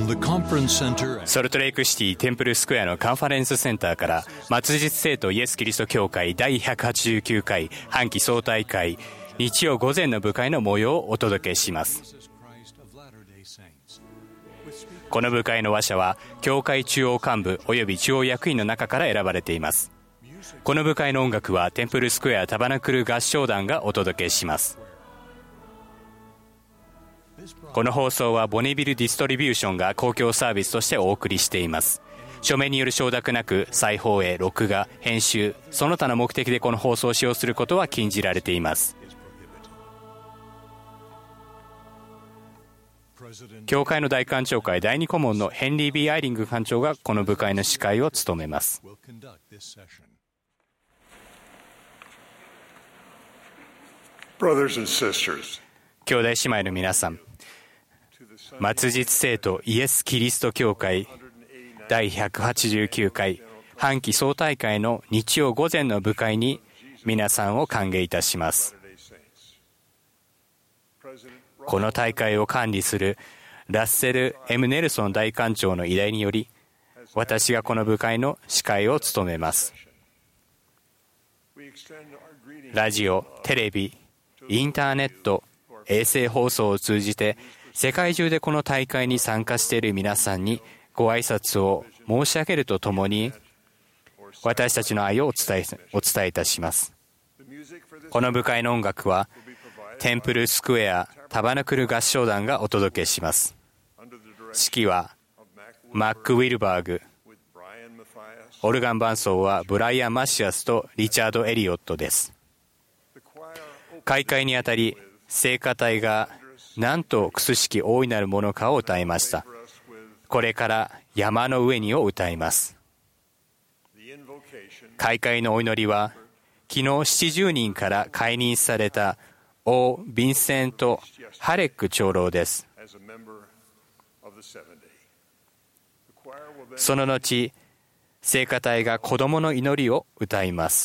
ソルトレイクシティテンプルスクエアのカンファレンスセンターから末日聖徒イエス・キリスト教会第189回半期総大会日曜午前の部会の模様をお届けします。この部会の話者は教会中央幹部および中央役員の中から選ばれています。この部会の音楽はテンプルスクエアタバナクル合唱団がお届けします。この放送はボニビルディストリビューションが公共サービスとしてお送りしています。書面による承諾なく再放映、録画、編集その他の目的でこの放送を使用することは禁じられています。教会の大官庁会第2顧問のヘンリー・B・アイリング官長がこの部会の司会を務めます。兄弟姉妹の皆さん、末日聖徒イエス・キリスト教会第189回半期総大会の日曜午前の部会に皆さんを歓迎いたします。この大会を管理するラッセル・ M ・ネルソン大官長の依頼により、私がこの部会の司会を務めます。ラジオ、テレビ、インターネット、衛星放送を通じて世界中でこの大会に参加している皆さんにご挨拶を申し上げるとともに、私たちの愛をお伝えいたします。この部会の音楽はテンプルスクエアタバナクル合唱団がお届けします。指揮はマック・ウィルバーグ、オルガン伴奏はブライアン・マシアスとリチャード・エリオットです。開会にあたり聖歌隊がなんとくすしき大いなるものかを歌いました。これから山の上にを歌います。開会のお祈りは昨日70人から解任されたオー・ヴィンセント・ハレック長老です。その後、聖歌隊が子供の祈りを歌います。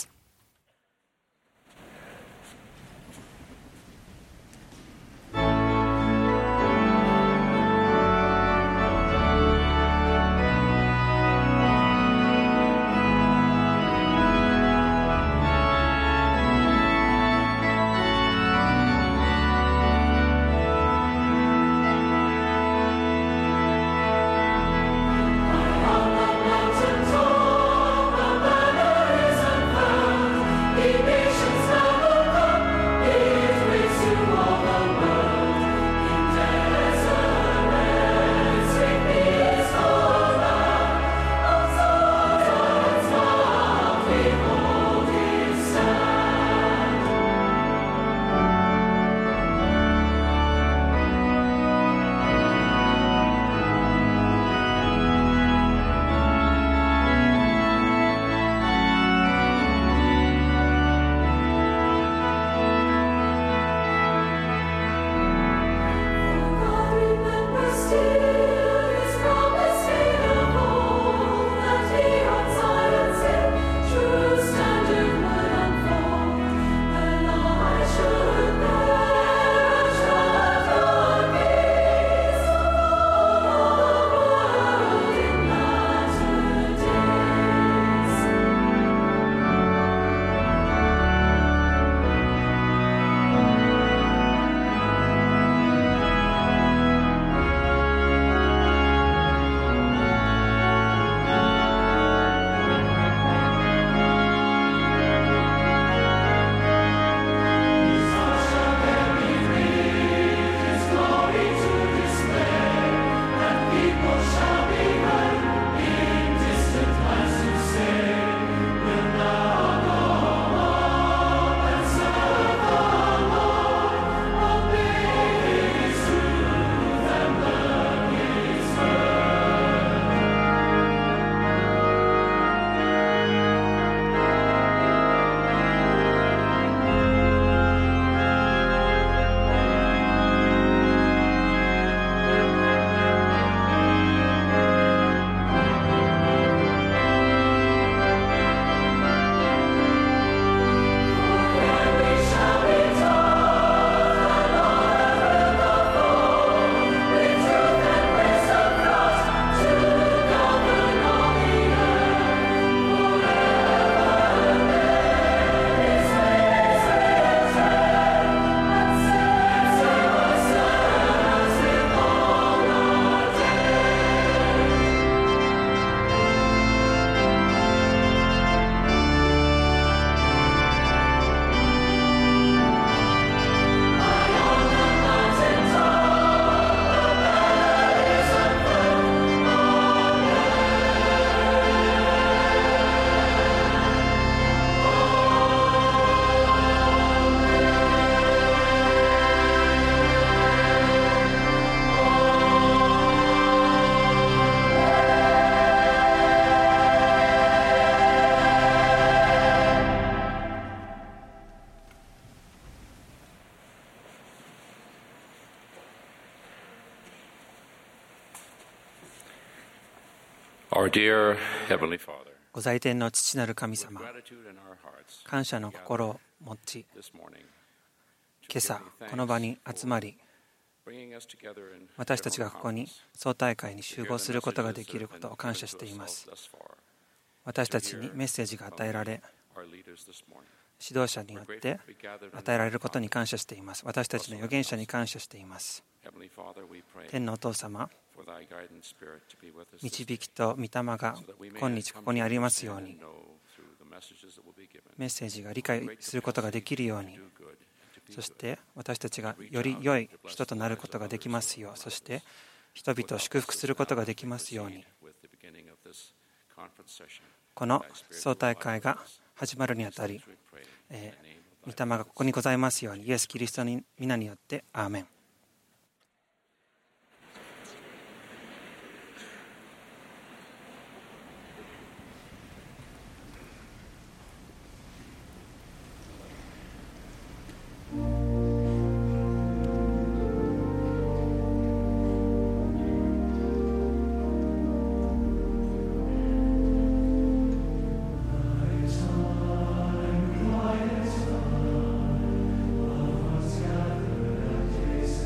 Our dear Heavenly Father, ご在天の父なる神様、 gratitude in our hearts 感謝の心を持ち、 this morning, 今朝この場に集まり、 bringing us together in 私たちがここに総大会に集合することができることを感謝しています。 thus far. 私たちにメッセージが与えられ、 Our leaders this morning. 指導者によって与えられることに感謝しています。私たちの預言者に感謝しています。 Heavenly Father, we pray 天のお父様、 for thy guidance spirit to be with us this 導きと御霊が今日ここにありますように、 know through the messages that will be given. メッセージが理解することができるように、 Do good and to be そして私たちがより良い人となることができますよう、そして人々を祝福することができますように、 with the beginning of this conference session. この総大会が始まるにあたり、 We pray in the name 御霊がここにございますように、イエス・キリストの皆によってアーメン。 Gathered at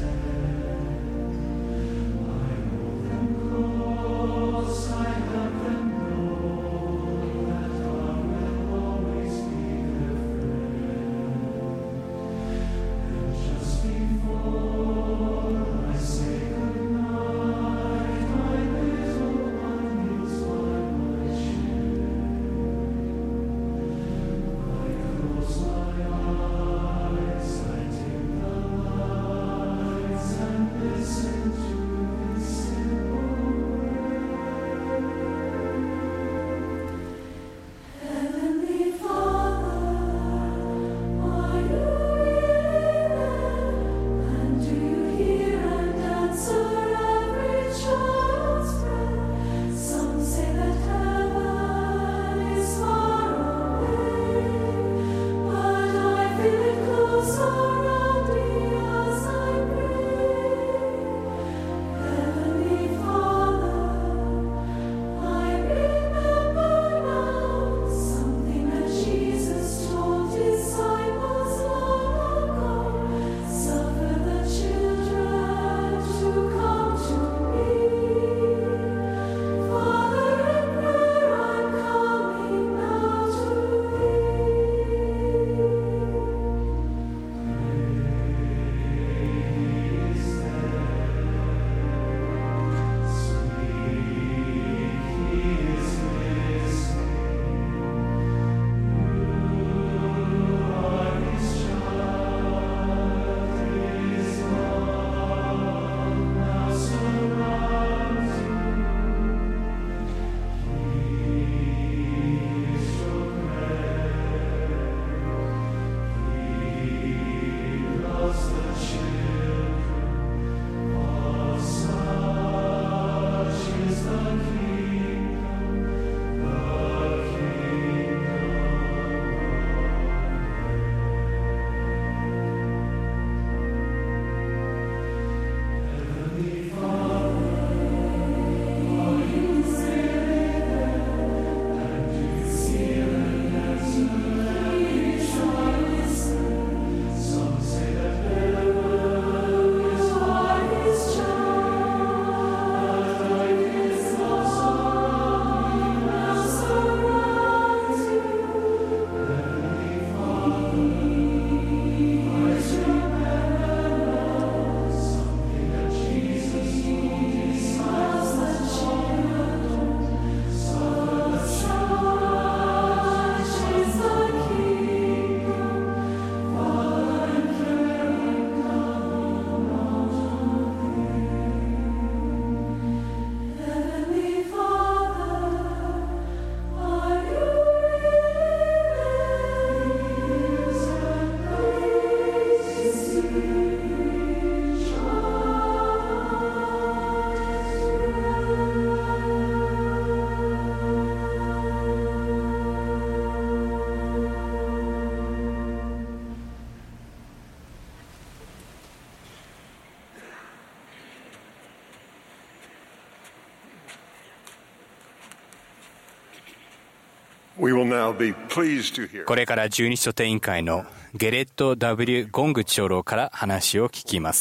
これから十二使徒定員会のゲレット・ W ・ゴング長老から話を聞きます。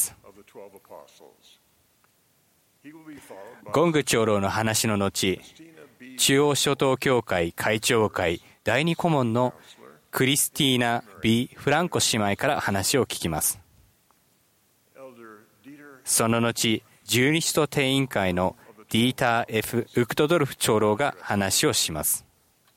ゴング長老の話の後、中央諸島教会会長会第二顧問のクリスティーナ・ B ・フランコ姉妹から話を聞きます。その後、十二使徒定員会のディーター・ F ・ウクトドルフ長老が話をします。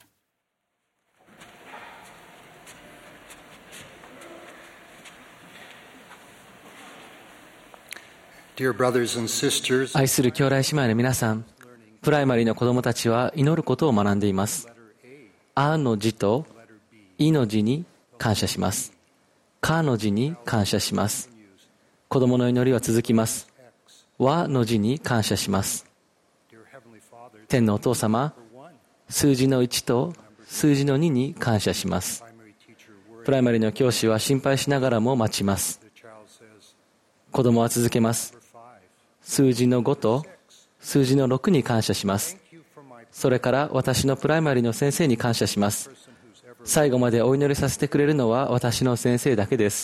愛する兄弟姉妹の皆さん、プライマリーの子どもたちは祈ることを学んでいます。あの字といの字に感謝します。かの字に感謝します。子どもの祈りは続きます。わの字に感謝します。天のお父様、数字の1と数字の2に感謝します。プライマリーの教師は心配しながらも待ちます。子どもは続けます。数字の5と数字の6に感謝します。それから私のプライマリーの先生に感謝します。最後までお祈りさせてくれるのは私の先生だけです。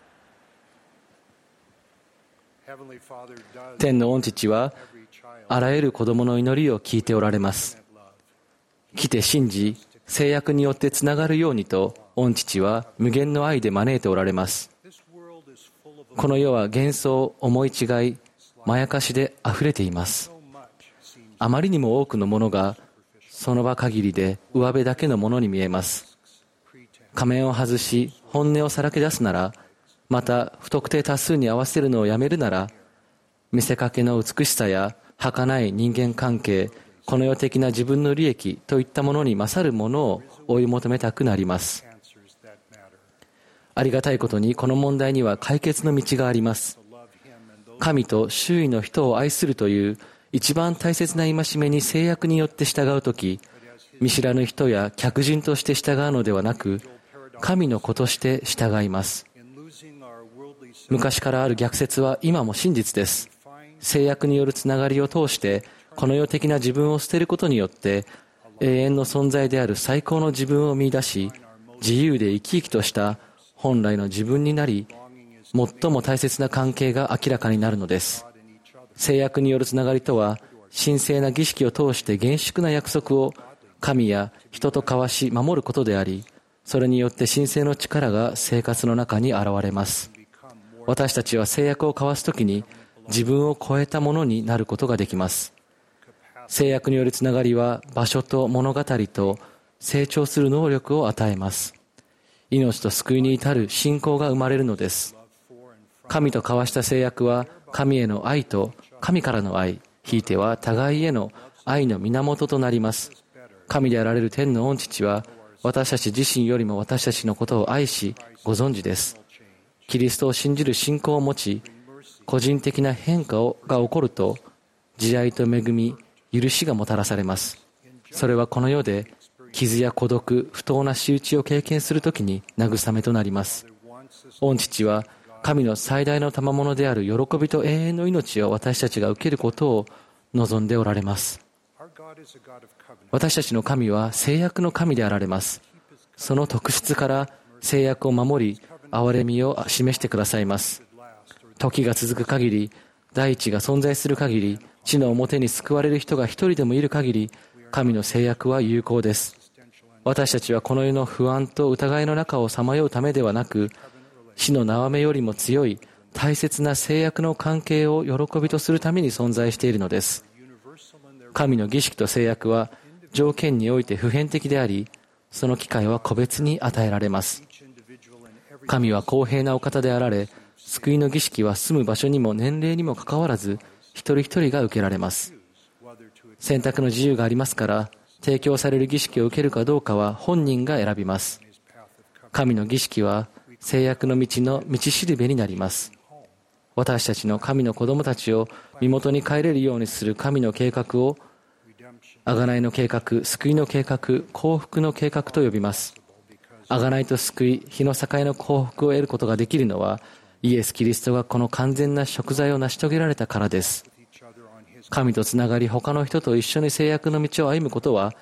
天の御父はあらゆる子どもの祈りを聞いておられます。来て信じ、制約によってつながるようにと御父は無限の愛で招いておられます。この世は幻想、思い違い、まやかしであふれています。あまりにも多くのものがその場限りで上辺だけのものに見えます。仮面を外し本音をさらけ出すなら、また不特定多数に合わせるのをやめるなら、見せかけの美しさや儚い人間関係、この世的な自分の利益といったものに勝るものを追い求めたくなります。ありがたいことにこの問題には解決の道があります。神と周囲の人を愛するという一番大切な戒めに制約によって従うとき、見知らぬ人や客人として従うのではなく、神の子として従います。昔からある逆説は今も真実です。制約によるつながりを通してこの世的な自分を捨てることによって永遠の存在である最高の自分を見出し、自由で生き生きとした本来の自分になり、最も大切な関係が明らかになるのです。制約によるつながりとは、神聖な儀式を通して厳粛な約束を神や人と交わし守ることであり、それによって神聖の力が生活の中に現れます。私たちは制約を交わすときに自分を超えたものになることができます。制約によるつながりは場所と物語と成長する能力を与えます。命と救いに至る信仰が生まれるのです。神と交わした制約は神への愛と神からの愛、ひいては互いへの愛の源となります。神であられる天の御父は私たち自身よりも私たちのことを愛しご存知です。キリストを信じる信仰を持ち、個人的な変化が起こると慈愛と恵み、許しがもたらされます。それはこの世で傷や孤独、不当な仕打ちを経験するときに慰めとなります。御父は神の最大の賜物である喜びと永遠の命を私たちが受けることを望んでおられます。私たちの神は制約の神であられます。その特質から制約を守り、憐れみを示してくださいます。時が続く限り、大地が存在する限り、地の表に救われる人が一人でもいる限り、神の制約は有効です。私たちはこの世の不安と疑いの中をさまようためではなく、死の縄目よりも強い大切な制約の関係を喜びとするために存在しているのです。神の儀式と制約は条件において普遍的であり、その機会は個別に与えられます。神は公平なお方であられ、救いの儀式は住む場所にも年齢にもかかわらず一人一人が受けられます。選択の自由がありますから、提供される儀式を受けるかどうかは本人が選びます。神の儀式は制約の道の道しるべになります。私たちの神の子供たちを身元に帰れるようにする神の計画を、贖いの計画、救いの計画、幸福の計画と呼びます。贖いと救い、日の境の幸福を得ることができるのは、イエス・キリストがこの完全な贖罪を成し遂げられたからです。神とつながり、他の人と一緒に制約の道を歩むことは、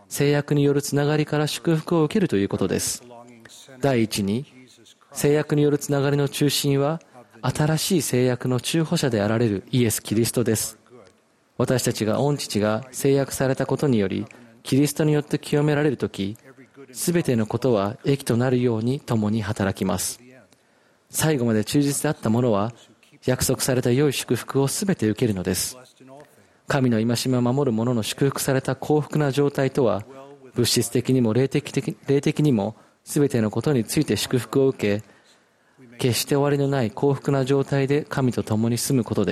制約によるつながりから祝福を受けるということです。第一に、制約によるつながりの中心は、新しい制約の中保者であられるイエス・キリストです。私たちが御父が制約されたことにより、キリストによって清められるとき、すべてのことは益となるように共に働きます。最後まで忠実であった者は、約束された良い祝福をすべて受けるのです。神の戒めを守る者の祝福された幸福な状態とは、物質的にも霊的にもすべてのことについて祝福を受け、決して終わりのない幸福な状態で神と共に住むことです。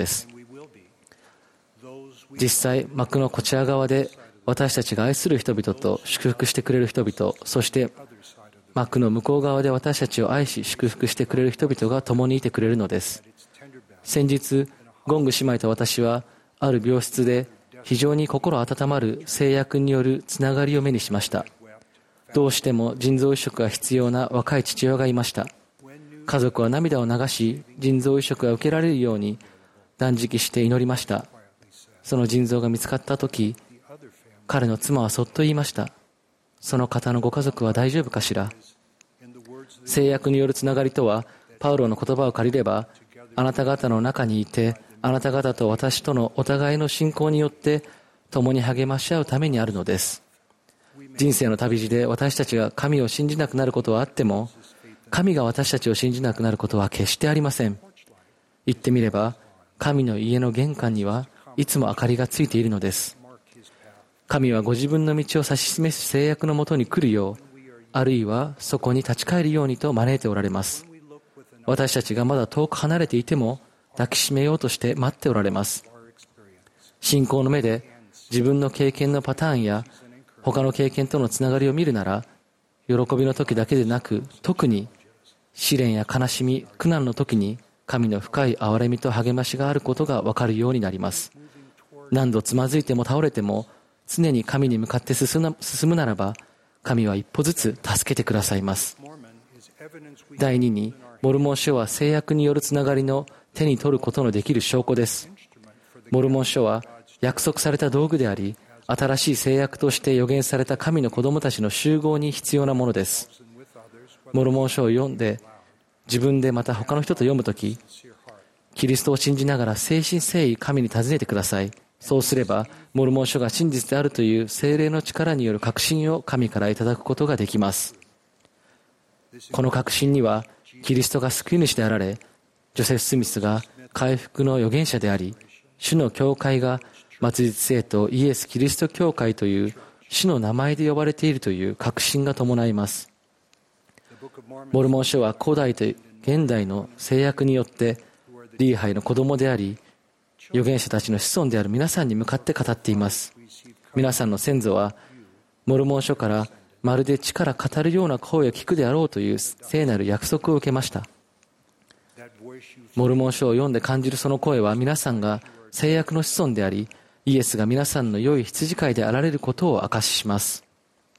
実際、幕のこちら側で私たちが愛する人々と祝福してくれる人々、そして幕の向こう側で私たちを愛し祝福してくれる人々が共にいてくれるのです。先日、ゴング姉妹と私はある病室で非常に心温まる制約によるつながりを目にしました。どうしても腎臓移植が必要な若い父親がいました。家族は涙を流し、腎臓移植が受けられるように断食して祈りました。その腎臓が見つかったとき、彼の妻はそっと言いました。その方のご家族は大丈夫かしら。制約によるつながりとは、パウロの言葉を借りれば、あなた方の中にいて、あなた方と私とのお互いの信仰によって共に励まし合うためにあるのです。人生の旅路で私たちが神を信じなくなることはあっても、神が私たちを信じなくなることは決してありません。言ってみれば、神の家の玄関にはいつも明かりがついているのです。神はご自分の道を指し示す制約のもとに来るよう、あるいはそこに立ち返るようにと招いておられます。私たちがまだ遠く離れていても抱きしめようとして待っておられます。信仰の目で自分の経験のパターンや他の経験とのつながりを見るなら、喜びの時だけでなく、特に試練や悲しみ、苦難の時に神の深い憐れみと励ましがあることが分かるようになります。何度つまずいても倒れても常に神に向かって進むならば、神は一歩ずつ助けてくださいます。第2に、モルモン書は制約によるつながりの手に取ることのできる証拠です。モルモン書は約束された道具であり、新しい制約として予言された神の子供たちの集合に必要なものです。モルモン書を読んで、自分でまた他の人と読むとき、キリストを信じながら誠心誠意神に尋ねてください。そうすれば、モルモン書が真実であるという聖霊の力による確信を神からいただくことができます。この確信には、キリストが救い主であられ、ジョセフ・スミスが回復の預言者であり、主の教会が末日聖徒イエス・キリスト教会という主の名前で呼ばれているという確信が伴います。モルモン書は古代と現代の制約によってリーハイの子供であり、預言者たちの子孫である皆さんに向かって語っています。皆さんの先祖はモルモン書からまるで地から語るような声を聞くであろうという聖なる約束を受けました。モルモン書を読んで感じるその声は、皆さんが制約の子孫であり、イエスが皆さんの良い羊飼いであられることを証しします。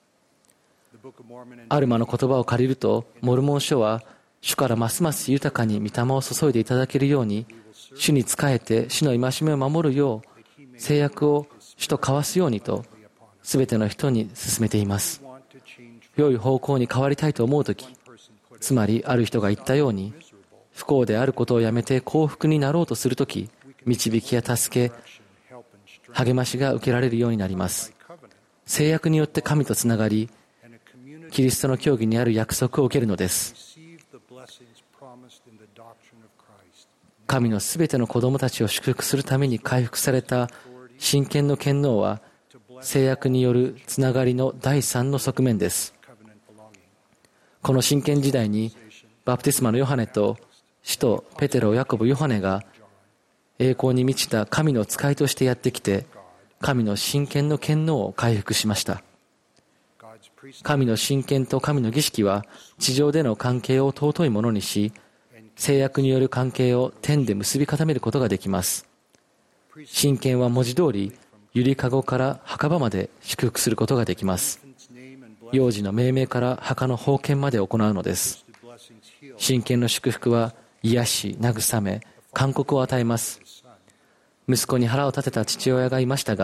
アルマの言葉を借りると、モルモン書は主からますます豊かに御霊を注いでいただけるように、主に仕えて主の戒めを守るよう制約を主と交わすようにと全ての人に勧めています。良い方向に変わりたいと思うとき、つまりある人が言ったように、不幸であることをやめて幸福になろうとするとき、導きや助け、励ましが受けられるようになります。制約によって神とつながり、キリストの教義にある約束を受けるのです。神のすべての子供たちを祝福するために回復された真剣の権能は、制約によるつながりの第三の側面です。この真剣時代に、バプテスマのヨハネと使徒ペテロ、ヤコブ、ヨハネが栄光に満ちた神の使いとしてやってきて、神の真剣の権能を回復しました。神の真剣と神の儀式は地上での関係を尊いものにし、制約による関係を天で結び固めることができます。真剣は文字通り、ゆりかごから墓場まで祝福することができます。幼児の命名から墓の封建まで行うのです。真剣の祝福は癒し、慰め、勧告を与えます。息子に腹を立てた父親がいましたが、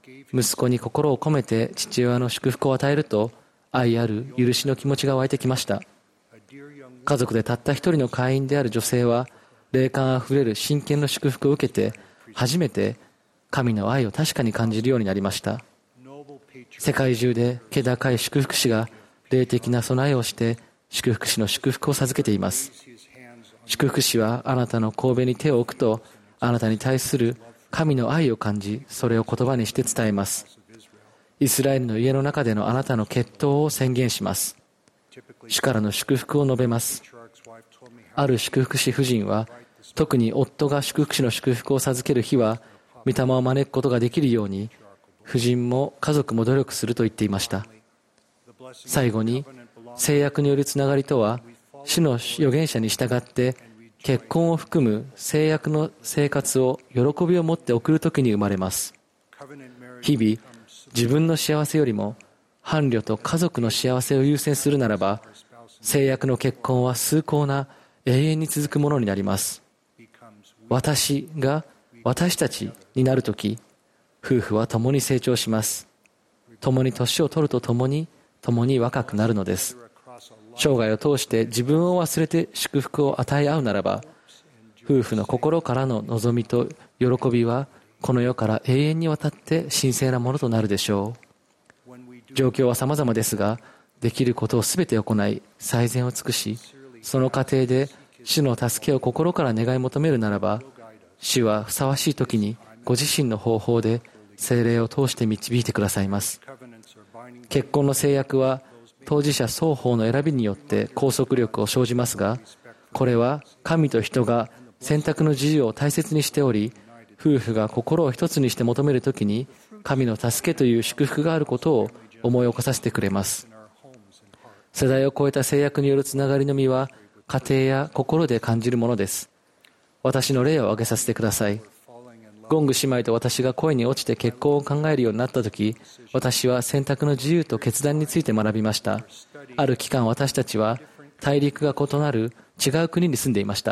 息子に心を込めて父親の祝福を与えると、愛ある許しの気持ちが湧いてきました。家族でたった一人の会員である女性は、霊感あふれる真剣の祝福を受けて、初めて神の愛を確かに感じるようになりました。世界中で気高い祝福師が霊的な備えをして祝福師の祝福を授けています。祝福師はあなたの頭に手を置くと、あなたに対する神の愛を感じ、それを言葉にして伝えます。イスラエルの家の中でのあなたの血統を宣言します。主からの祝福を述べます。ある祝福師夫人は、特に夫が祝福師の祝福を授ける日は、御霊を招くことができるように、夫人も家族も努力すると言っていました。最後に、制約によるつながりとは、主の預言者に従って結婚を含む制約の生活を喜びを持って送るときに生まれます。日々自分の幸せよりも伴侶と家族の幸せを優先するならば、制約の結婚は崇高な永遠に続くものになります。私が私たちになるとき、夫婦は共に成長します。共に年を取ると共に若くなるのです。生涯を通して自分を忘れて祝福を与え合うならば、夫婦の心からの望みと喜びはこの世から永遠にわたって神聖なものとなるでしょう。状況は様々ですが、できることをすべて行い最善を尽くし、その過程で主の助けを心から願い求めるならば、主はふさわしい時にご自身の方法で聖霊を通して導いてくださいます。結婚の制約は当事者双方の選びによって拘束力を生じますが、これは神と人が選択の自由を大切にしており、夫婦が心を一つにして求めるときに神の助けという祝福があることを思い起こさせてくれます。世代を超えた制約によるつながりの実は家庭や心で感じるものです。私の例を挙げさせてください。ゴング姉妹と私が恋に落ちて結婚を考えるようになったとき、私は選択の自由と決断について学びました。ある期間、私たちは大陸が異なる違う国に住んでいました。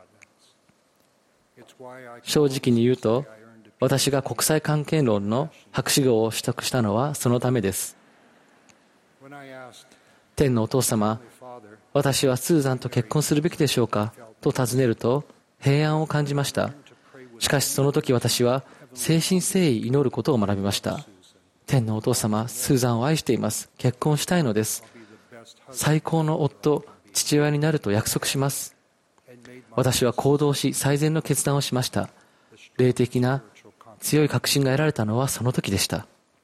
正直に言うと、私が国際関係論の博士号を取得したのはそのためです。天のお父様、私はスーザンと結婚するべきでしょうかと尋ねると、平安を感じました。しかしその時私は誠心誠意祈ることを学びました。天のお父様、スーザンを愛しています。結婚したいのです。最高の夫、父親になると約束します。私は行動し最善の決断をしました。霊的な強い確信が得られたのはその時でした。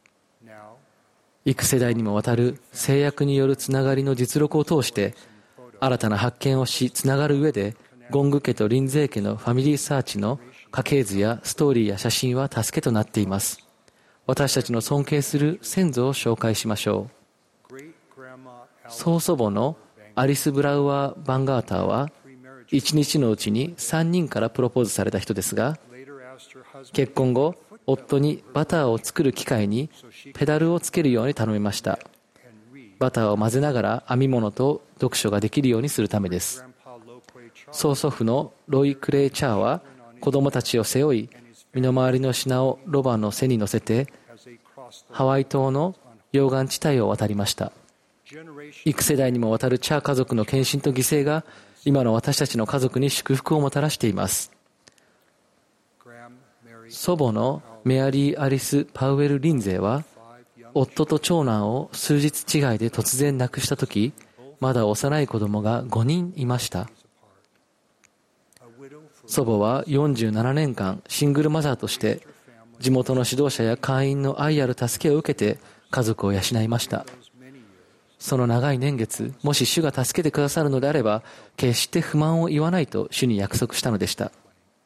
幾世代にもわたる制約によるつながりの実録を通して新たな発見をし、つながる上でゴング家とリンゼー家のファミリーサーチの家系図やストーリーや写真は助けとなっています。私たちの尊敬する先祖を紹介しましょう。曽祖母のアリス・ブラウアー・バンガーターは1日のうちに3人からプロポーズされた人ですが、結婚後夫にバターを作る機械にペダルをつけるように頼みました。バターを混ぜながら編み物と読書ができるようにするためです。曽祖父のロイ・クレイ・チャーは子供たちを背負い、身の回りの品をロバの背に乗せてハワイ島の溶岩地帯を渡りました。幾世代にもわたるチャー家族の献身と犠牲が今の私たちの家族に祝福をもたらしています。祖母のメアリー・アリス・パウエル・リンゼーは夫と長男を数日違いで突然亡くしたとき、まだ幼い子供が5人いました。祖母は47年間シングルマザーとして地元の指導者や会員の愛ある助けを受けて家族を養いました。その長い年月、もし主が助けてくださるのであれば決して不満を言わないと主に約束したのでした。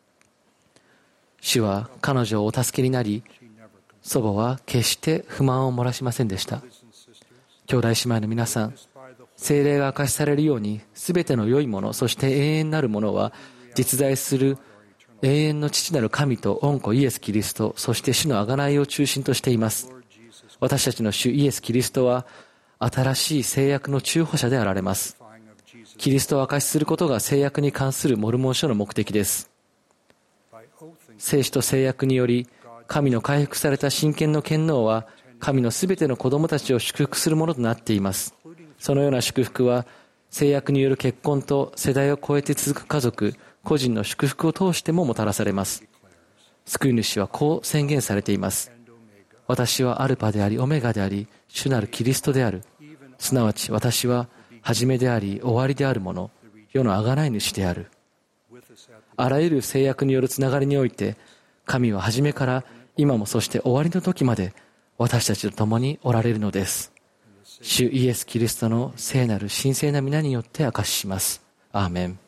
主は彼女をお助けになり、祖母は決して不満を漏らしませんでした。兄弟姉妹の皆さん、聖霊が明かしされるように全ての良いもの、そして永遠なるものは実在する永遠の父なる神と御子イエス・キリスト、そして主の贖いを中心としています。私たちの主イエス・キリストは新しい聖約の中保者であられます。キリストを証しすることが聖約に関するモルモン書の目的です。聖書と聖約により神の回復された真剣の権能は神のすべての子供たちを祝福するものとなっています。そのような祝福は制約による結婚と世代を超えて続く家族、個人の祝福を通してももたらされます。救い主はこう宣言されています。私はアルパでありオメガであり主なるキリストである。すなわち私は始めであり終わりであるもの、世の贖い主である。あらゆる制約によるつながりにおいて、神は初めから今もそして終わりの時まで私たちと共におられるのです。主イエス・キリストの聖なる神聖な皆によって証しします。アーメン。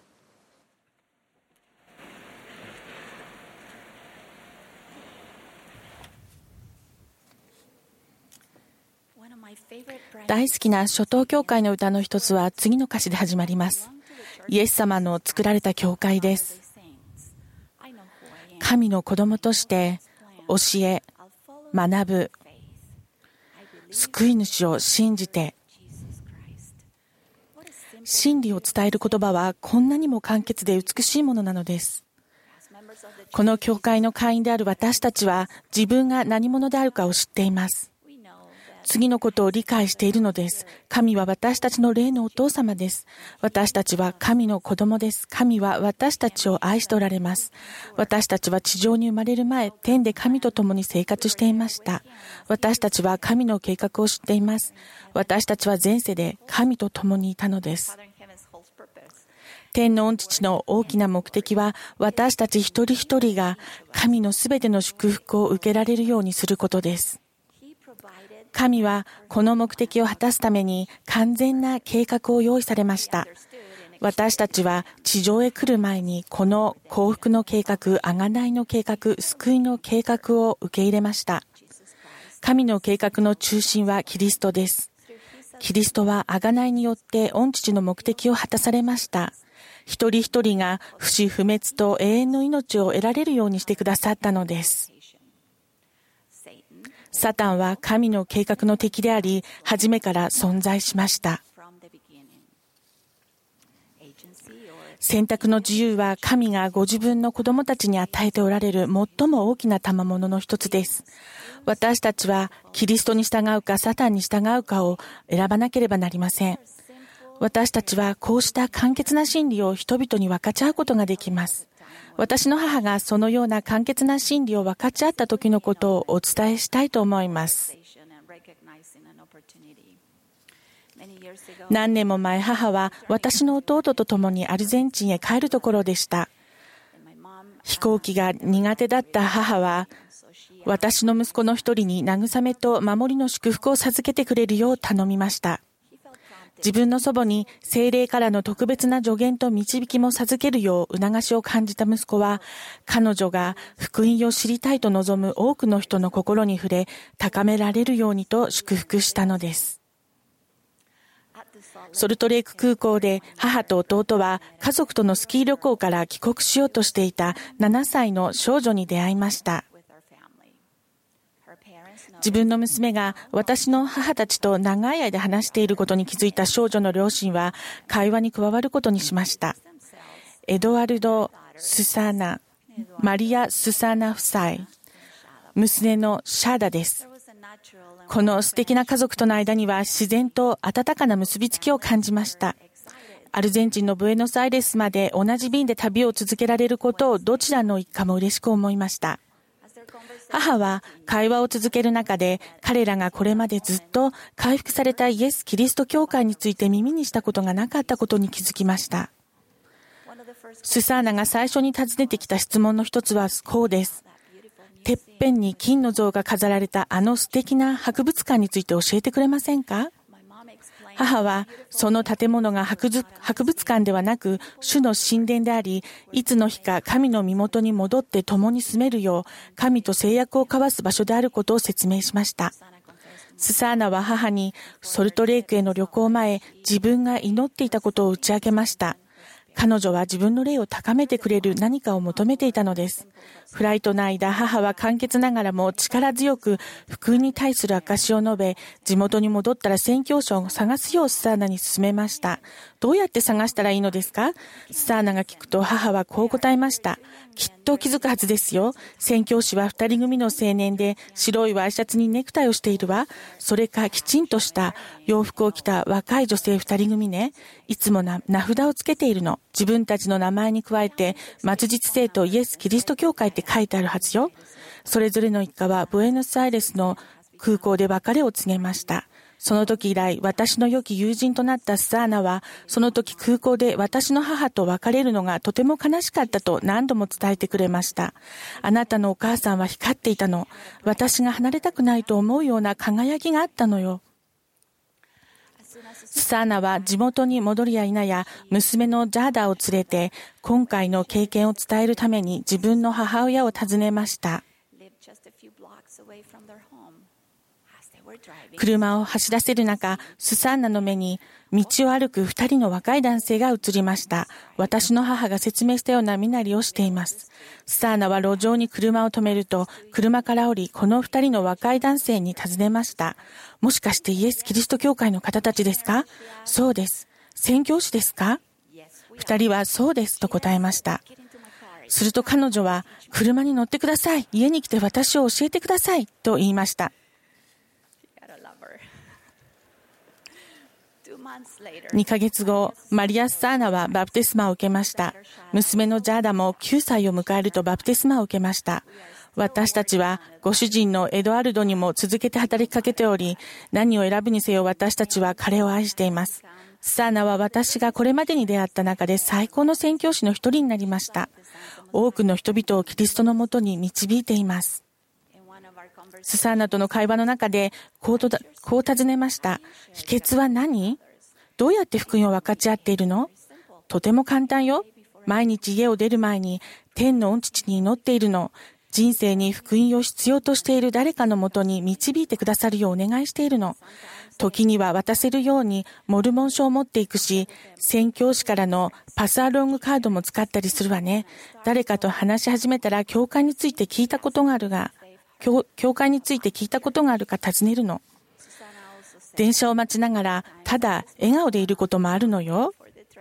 大好きな初等教会の歌の一つは次の歌詞で始まります。イエス様の作られた教会です。神の子供として教え、学ぶ、救い主を信じて、真理を伝える言葉はこんなにも簡潔で美しいものなのです。この教会の会員である私たちは自分が何者であるかを知っています。次のことを理解しているのです。神は私たちの霊のお父様です。私たちは神の子供です。神は私たちを愛しておられます。私たちは地上に生まれる前、天で神と共に生活していました。私たちは神の計画を知っています。私たちは前世で神と共にいたのです。天の御父の大きな目的は、私たち一人一人が神のすべての祝福を受けられるようにすることです。神はこの目的を果たすために完全な計画を用意されました。私たちは地上へ来る前にこの幸福の計画、贖いの計画、救いの計画を受け入れました。神の計画の中心はキリストです。キリストは贖いによって御父の目的を果たされました。一人一人が不死不滅と永遠の命を得られるようにしてくださったのです。サタンは神の計画の敵であり、初めから存在しました。選択の自由は神がご自分の子供たちに与えておられる最も大きな賜物の一つです。私たちはキリストに従うかサタンに従うかを選ばなければなりません。私たちはこうした簡潔な真理を人々に分かち合うことができます。私の母がそのような簡潔な真理を分かち合った時のことをお伝えしたいと思います。何年も前、母は私の弟と共にアルゼンチンへ帰るところでした。飛行機が苦手だった母は、私の息子の一人に慰めと守りの祝福を授けてくれるよう頼みました。自分の祖母に聖霊からの特別な助言と導きも授けるよう促しを感じた息子は、彼女が福音を知りたいと望む多くの人の心に触れ、高められるようにと祝福したのです。ソルトレーク空港で母と弟は家族とのスキー旅行から帰国しようとしていた7歳の少女に出会いました。自分の娘が私の母たちと長い間話していることに気づいた少女の両親は会話に加わることにしました。エドワルド・スサーナ、マリア・スサーナ夫妻、娘のシャーダです。この素敵な家族との間には自然と温かな結びつきを感じました。アルゼンチンのブエノスアイレスまで同じ便で旅を続けられることをどちらの一家も嬉しく思いました。母は会話を続ける中で、彼らがこれまでずっと回復されたイエス・キリスト教会について耳にしたことがなかったことに気づきました。スサーナが最初に尋ねてきた質問の一つはこうです。てっぺんに金の像が飾られたあの素敵な博物館について教えてくれませんか？母はその建物が博物館ではなく主の神殿であり、いつの日か神の身元に戻って共に住めるよう神と誓約を交わす場所であることを説明しました。スサーナは母にソルトレークへの旅行前、自分が祈っていたことを打ち明けました。彼女は自分の霊を高めてくれる何かを求めていたのです。 フライトの間、母は簡潔ながらも力強く福音に対する証を述べ、地元に戻ったら宣教師を探すようスサーナに勧めました。どうやって探したらいいのですか？スサーナが聞くと母はこう答えました。きっと気づくはずですよ。宣教師は二人組の青年で、白いワイシャツにネクタイをしているわ。それかきちんとした洋服を着た若い女性二人組ね。いつも名札をつけているの。自分たちの名前に加えて、末日聖とイエス・キリスト教会って書いてあるはずよ。それぞれの一家はブエノスアイレスの空港で別れを告げました。その時以来、私の良き友人となったスサーナは、その時空港で私の母と別れるのがとても悲しかったと何度も伝えてくれました。あなたのお母さんは光っていたの。私が離れたくないと思うような輝きがあったのよ。スサーナは地元に戻るや否や、娘のジャーダを連れて、今回の経験を伝えるために自分の母親を訪ねました。車を走らせる中、スサーナの目に道を歩く二人の若い男性が映りました。私の母が説明したような身なりをしています。スサーナは路上に車を止めると、車から降り、この二人の若い男性に尋ねました。もしかしてイエス・キリスト教会の方たちですか？そうです。宣教師ですか？二人はそうですと答えました。すると彼女は、車に乗ってください。家に来て私を教えてくださいと言いました。2ヶ月後、マリア・スサーナはバプテスマを受けました。娘のジャーダも9歳を迎えるとバプテスマを受けました。私たちはご主人のエドアルドにも続けて働きかけており、何を選ぶにせよ私たちは彼を愛しています。スサーナは私がこれまでに出会った中で最高の宣教師の一人になりました。多くの人々をキリストのもとに導いています。スサーナとの会話の中でこう尋ねました。秘訣は何？どうやって福音を分かち合っているの？とても簡単よ。毎日家を出る前に天の御父に祈っているの。人生に福音を必要としている誰かのもとに導いてくださるようお願いしているの。時には渡せるようにモルモン書を持っていくし、宣教師からのパスアロングカードも使ったりするわね。誰かと話し始めたら教会について聞いたことがあるか尋ねるの。電車を待ちながらただ笑顔でいることもあるのよ。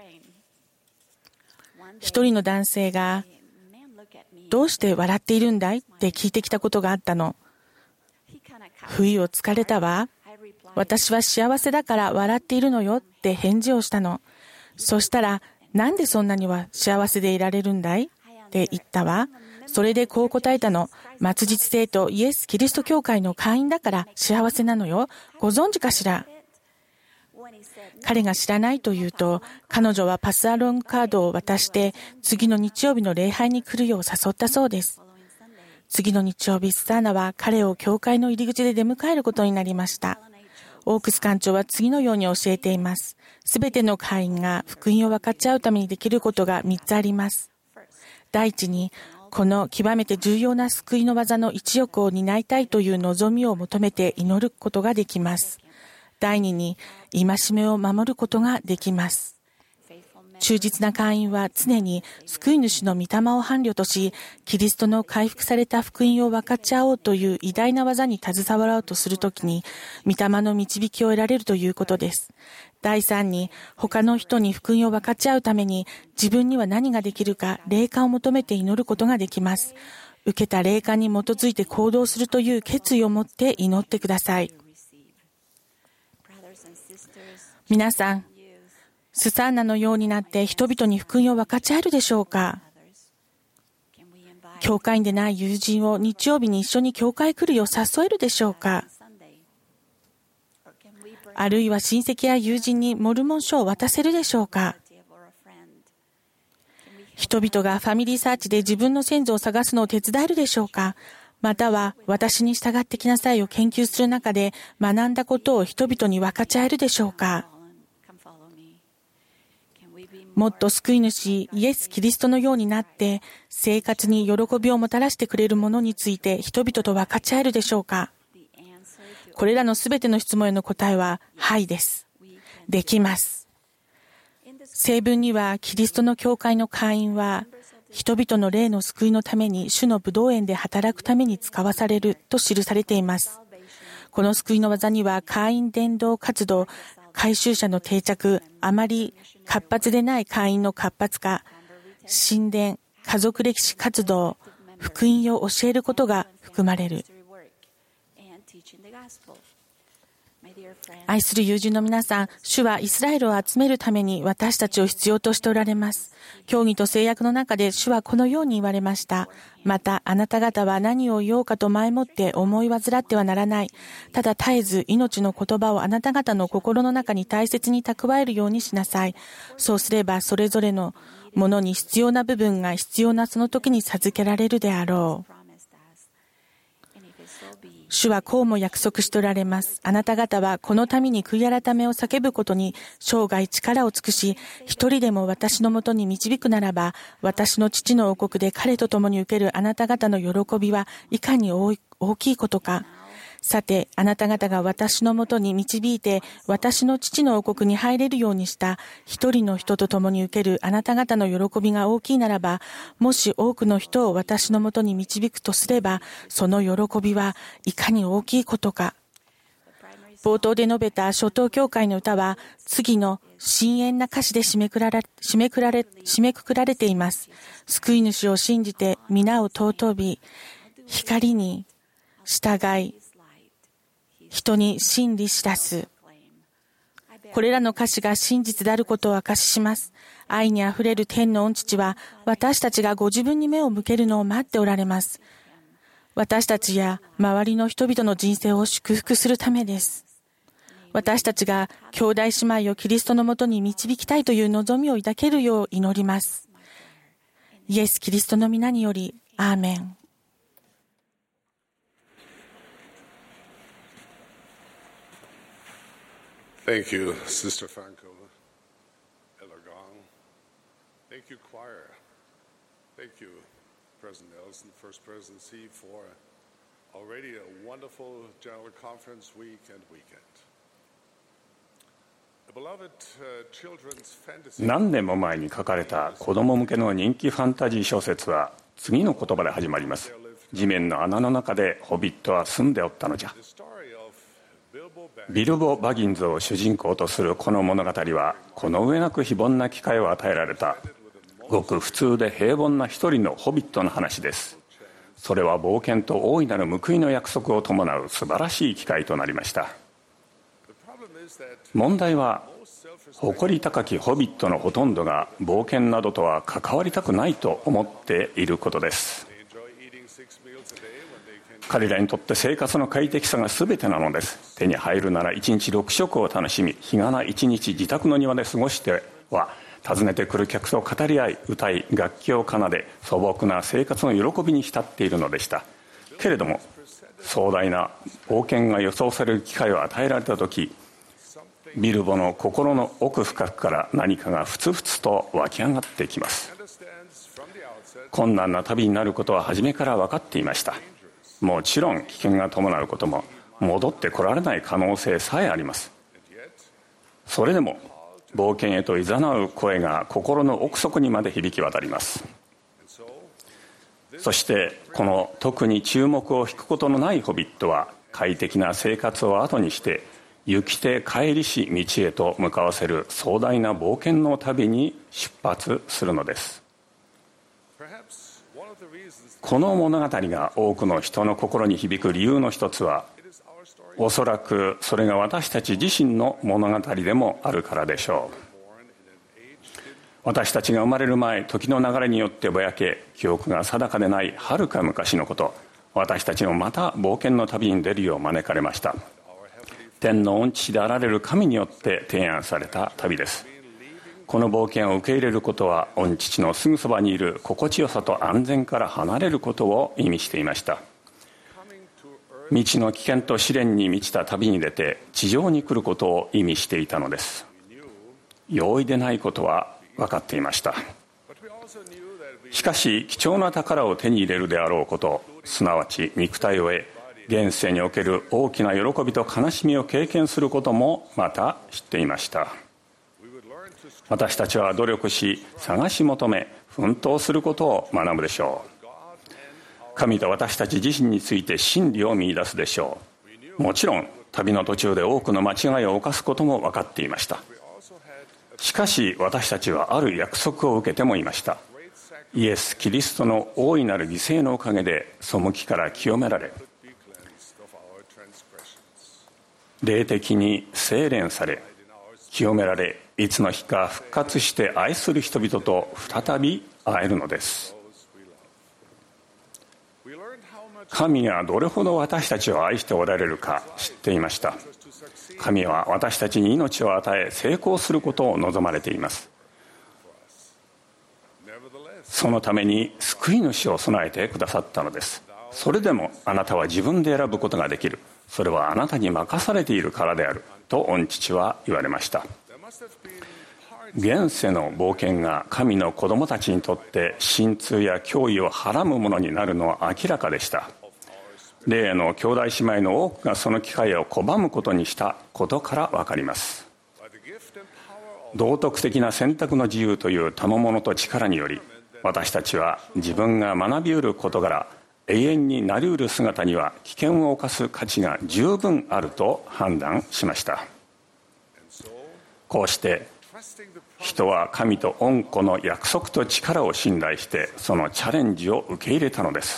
一人の男性が、どうして笑っているんだいって聞いてきたことがあったの。不意をつかれたわ。私は幸せだから笑っているのよって返事をしたの。そしたら、なんでそんなには幸せでいられるんだいって言ったわ。それでこう答えたの。末日聖とイエス・キリスト教会の会員だから幸せなのよ。ご存知かしら？彼が知らないと言うと、彼女はパスアロングカードを渡して次の日曜日の礼拝に来るよう誘ったそうです。次の日曜日、スサーナは彼を教会の入り口で出迎えることになりました。オークス館長は次のように教えています。すべての会員が福音を分かち合うためにできることが3つあります。第一に、この極めて重要な救いの技の一翼を担いたいという望みを求めて祈ることができます。第二に、戒めを守ることができます。忠実な会員は常に救い主の御霊を伴侶とし、キリストの回復された福音を分かち合おうという偉大な技に携わろうとするときに、御霊の導きを得られるということです。第三に、他の人に福音を分かち合うために、自分には何ができるか、霊感を求めて祈ることができます。受けた霊感に基づいて行動するという決意を持って祈ってください。皆さん、スサーナのようになって人々に福音を分かち合えるでしょうか？教会員でない友人を日曜日に一緒に教会来るよう誘えるでしょうか？あるいは親戚や友人にモルモン書を渡せるでしょうか？人々がファミリーサーチで自分の先祖を探すのを手伝えるでしょうか？または私に従ってきなさいを研究する中で学んだことを人々に分かち合えるでしょうか？もっと救い主イエス・キリストのようになって生活に喜びをもたらしてくれるものについて人々と分かち合えるでしょうか？これらのすべての質問への答えははいです。できます。聖文にはキリストの教会の会員は人々の霊の救いのために主の葡萄園で働くために使わされると記されています。この救いの技には会員伝道活動、改宗者の定着、あまり活発でない会員の活発化、神殿、家族歴史活動、福音を教えることが含まれる。愛する友人の皆さん、主はイスラエルを集めるために私たちを必要としておられます。教義と制約の中で主はこのように言われました。またあなた方は何を言おうかと前もって思い煩ってはならない。ただ絶えず命の言葉をあなた方の心の中に大切に蓄えるようにしなさい。そうすればそれぞれのものに必要な部分が必要なその時に授けられるであろう。主はこうも約束しておられます。あなた方はこのために悔い改めを叫ぶことに生涯力を尽くし、一人でも私のもとに導くならば、私の父の王国で彼と共に受けるあなた方の喜びはいかに大きいことか。さて、あなた方が私のもとに導いて、私の父の王国に入れるようにした一人の人と共に受けるあなた方の喜びが大きいならば、もし多くの人を私のもとに導くとすれば、その喜びはいかに大きいことか。冒頭で述べた初等教会の歌は、次の深遠な歌詞で締めくくられています。救い主を信じて皆を尊び、光に従い、人に真理知らす。これらの歌詞が真実であることを証しします。愛にあふれる天の御父は、私たちがご自分に目を向けるのを待っておられます。私たちや周りの人々の人生を祝福するためです。私たちが兄弟姉妹をキリストのもとに導きたいという望みを抱けるよう祈ります。イエス・キリストの皆により、アーメン。 Thank you, Sister Franco, Ellergang. Thank you, choir. Thank you, President Nelson, First Presidency, for already a wonderful General Conference week and weekend. The beloved children's fantasy. 何年も前に書かれた子供向けの人気ファンタジー小説は次の言葉で始まります。地面の穴の中でホビットは住んでおったのじゃ。ビルボ・バギンズを主人公とするこの物語は、この上なく非凡な機会を与えられたごく普通で平凡な一人のホビットの話です。それは冒険と大いなる報いの約束を伴う素晴らしい機会となりました。問題は、誇り高きホビットのほとんどが冒険などとは関わりたくないと思っていることです。彼らにとって生活の快適さが全てなのです。手に入るなら1日6食を楽しみ、日がな1日自宅の庭で過ごしては、訪ねてくる客と語り合い、歌い、楽器を奏で、素朴な生活の喜びに浸っているのでした。けれども、壮大な冒険が予想される機会を与えられたとき、ビルボの心の奥深くから何かがふつふつと湧き上がってきます。困難な旅になることは初めから分かっていました。もちろん危険が伴うことも、戻ってこられない可能性さえあります。それでも冒険へと誘う声が心の奥底にまで響き渡ります。そしてこの特に注目を引くことのないホビットは、快適な生活を後にして行き手帰りし道へと向かわせる壮大な冒険の旅に出発するのです。この物語が多くの人の心に響く理由の一つは、おそらくそれが私たち自身の物語でもあるからでしょう。私たちが生まれる前、時の流れによってぼやけ、記憶が定かでないはるか昔のこと、私たちもまた冒険の旅に出るよう招かれました。天の御父であられる神によって提案された旅です。この冒険を受け入れることは、御父のすぐそばにいる心地よさと安全から離れることを意味していました。未知の危険と試練に満ちた旅に出て地上に来ることを意味していたのです。容易でないことは分かっていました。しかし貴重な宝を手に入れるであろうこと、すなわち肉体を得、現世における大きな喜びと悲しみを経験することもまた知っていました。 私たちは努力し、探し求め、奮闘することを学ぶでしょう。神と私たち自身について真理を見出すでしょう。もちろん、旅の途中で多くの間違いを犯すことも分かっていました。しかし、私たちはある約束を受けてもいました。イエス・キリストの大いなる犠牲のおかげで、背きから清められ、霊的に精錬され、清められ、いつの日か復活して愛する人々と再び会えるのです。神がどれほど私たちを愛しておられるか知っていました。神は私たちに命を与え、成功することを望まれています。そのために救い主を備えてくださったのです。それでもあなたは自分で選ぶことができる。それはあなたに任されているからであると御父は言われました。現世の冒険が神の子供たちにとって心痛や脅威をはらむものになるのは明らかでした。例の兄弟姉妹の多くがその機会を拒むことにしたことから分かります。道徳的な選択の自由という賜物と力により、私たちは自分が学びうる事柄、永遠になりうる姿には危険を冒す価値が十分あると判断しました。こうして人は神と御子の約束と力を信頼して、そのチャレンジを受け入れたのです。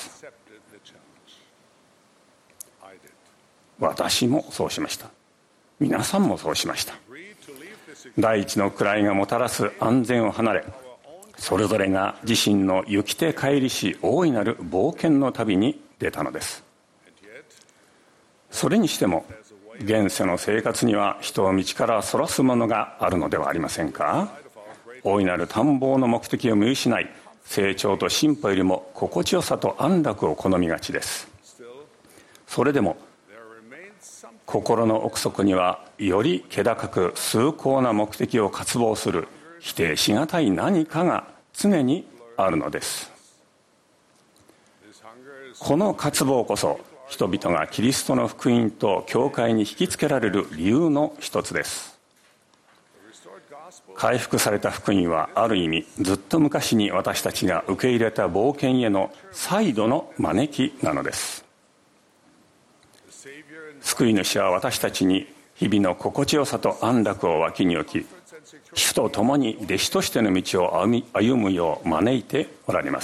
私もそうしました。皆さんもそうしました。第一の位がもたらす安全を離れ、それぞれが自身の行き手帰りし大いなる冒険の旅に出たのです。それにしても現世の生活には人を道からそらすものがあるのではありませんか。大いなる探訪の目的を見失い、成長と進歩よりも心地よさと安楽を好みがちです。それでも心の奥底にはより気高く崇高な目的を渇望する否定しがたい何かが常にあるのです。この渇望こそ人々がキリストの福音と教会に引きつけられる理由の一つです。回復された福音はある意味ずっと昔に私たちが受け入れた冒険への再度の招きなのです。救い主は私たちに日々の心地よさと安楽を脇に置き、主と共に弟子としての道を歩むよう招いておられます。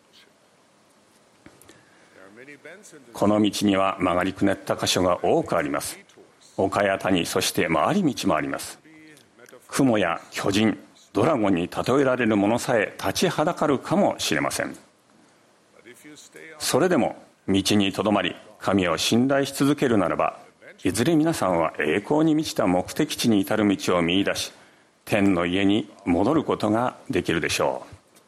この道には曲がりくねった箇所が多くあります。丘や谷、そして回り道もあります。雲や巨人、ドラゴンに例えられるものさえ立ちはだかるかもしれません。それでも道にとどまり神を信頼し続けるならば、いずれ皆さんは栄光に満ちた目的地に至る道を見出し、天の家に戻ることができるでしょ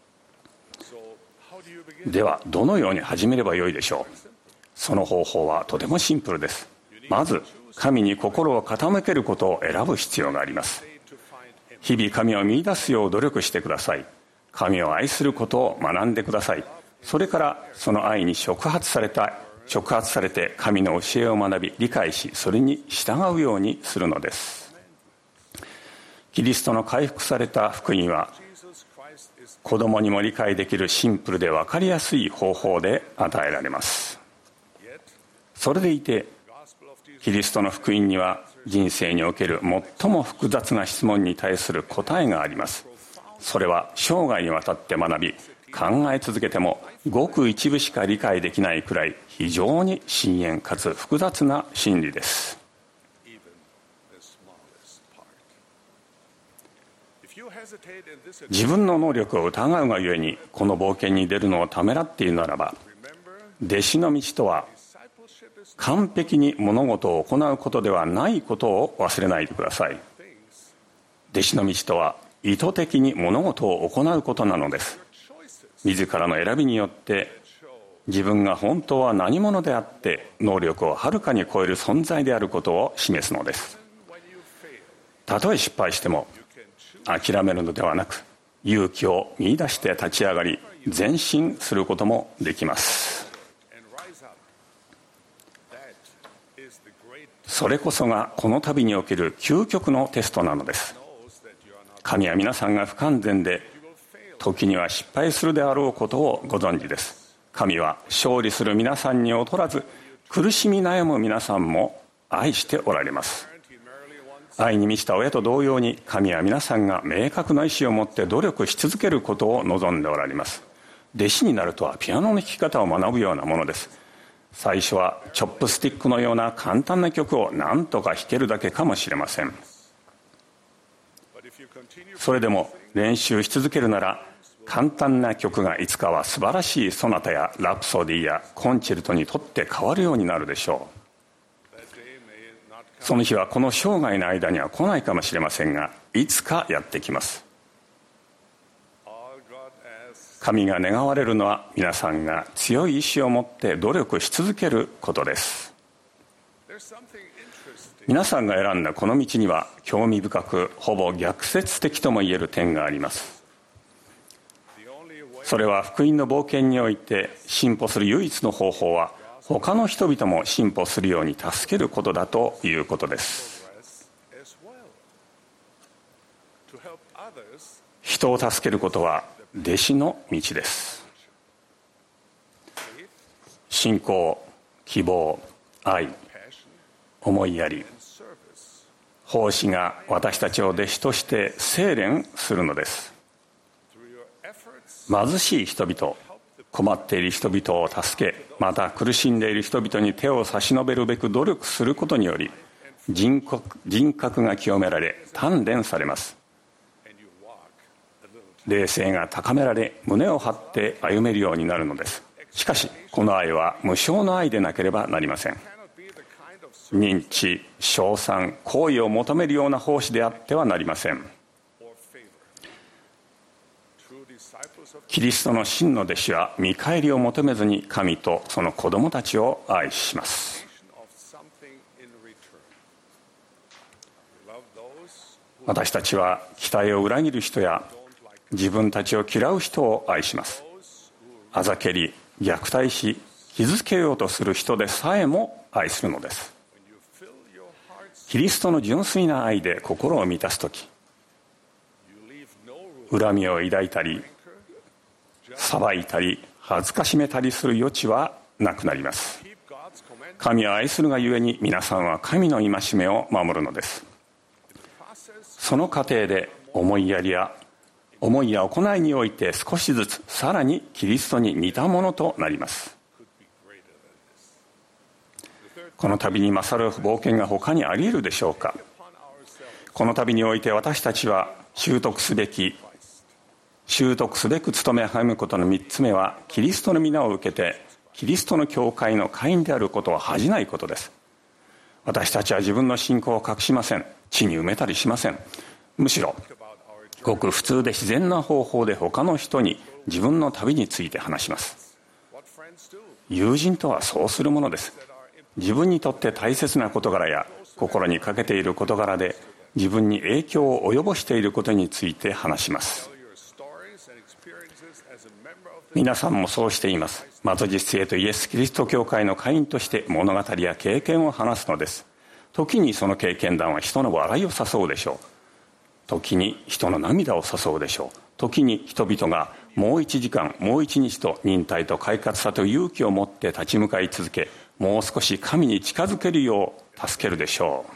う。ではどのように始めればよいでしょう。その方法はとてもシンプルです。まず神に心を傾けることを選ぶ必要があります。日々神を見出すよう努力してください。神を愛することを学んでください。それからその愛に触発されて神の教えを学び理解し、それに従うようにするのです。キリストの回復された福音は子供にも理解できるシンプルで分かりやすい方法で与えられます。それでいてキリストの福音には人生における最も複雑な質問に対する答えがあります。それは生涯にわたって学び考え続けてもごく一部しか理解できないくらい非常に深遠かつ複雑な真理です。自分の能力を疑うがゆえにこの冒険に出るのをためらっているならば、弟子の道とは完璧に物事を行うことではないことを忘れないでください。弟子の道とは意図的に物事を行うことなのです。自らの選びによって自分が本当は何者であって能力をはるかに超える存在であることを示すのです。たとえ失敗しても諦めるのではなく、勇気を見出して立ち上がり前進することもできます。それこそがこの旅における究極のテストなのです。 神は皆さんが不完全で時には失敗するであろうことをご存知です。神は勝利する皆さんに劣らず、苦しみ悩む皆さんも愛しておられます。愛に満ちた親と同様に、神は皆さんが明確な意志を持って努力し続けることを望んでおられます。弟子になるとはピアノの弾き方を学ぶようなものです。最初はチョップスティックのような簡単な曲を何とか弾けるだけかもしれません。それでも練習し続けるなら、簡単な曲がいつかは素晴らしいソナタやラプソディやコンチェルトにとって変わるようになるでしょう。その日はこの生涯の間には来ないかもしれませんが、いつかやってきます。神が願われるのは、皆さんが強い意志を持って努力し続けることです。皆さんが選んだこの道には、興味深くほぼ逆説的ともいえる点があります。それは福音の冒険において進歩する唯一の方法は、他の人々も進歩するように助けることだということです。人を助けることは弟子の道です。信仰、希望、愛、思いやり、奉仕が私たちを弟子として聖練するのです。貧しい人々、困っている人々を助け、また苦しんでいる人々に手を差し伸べるべく努力することにより、人格が清められ鍛錬されます。霊性が高められ、胸を張って歩めるようになるのです。しかしこの愛は無償の愛でなければなりません。認知、称賛、好意を求めるような奉仕であってはなりません。キリストの真の弟子は見返りを求めずに神とその子供たちを愛します。私たちは期待を裏切る人や自分たちを嫌う人を愛します。あざけり、虐待し、傷つけようとする人でさえも愛するのです。キリストの純粋な愛で心を満たすとき、恨みを抱いたり裁いたり恥ずかしめたりする余地はなくなります。神を愛するがゆえに、皆さんは神の戒めを守るのです。その過程で思いや行いにおいて少しずつさらにキリストに似たものとなります。この旅に勝る冒険が他にあり得るでしょうか。この旅において私たちは習得すべく努め励むことの3つ目は、キリストの皆を受けてキリストの教会の会員であることを恥じないことです。私たちは自分の信仰を隠しません。地に埋めたりしません。むしろごく普通で自然な方法で他の人に自分の旅について話します。友人とはそうするものです。自分にとって大切な事柄や心にかけている事柄で自分に影響を及ぼしていることについて話します。皆さんもそうしています。末日聖とイエス・キリスト教会の会員として物語や経験を話すのです。時にその経験談は人の笑いを誘うでしょう。時に人の涙を誘うでしょう。時に人々がもう1時間、もう1日と忍耐と快活さと勇気を持って立ち向かい続け、もう少し神に近づけるよう助けるでしょう。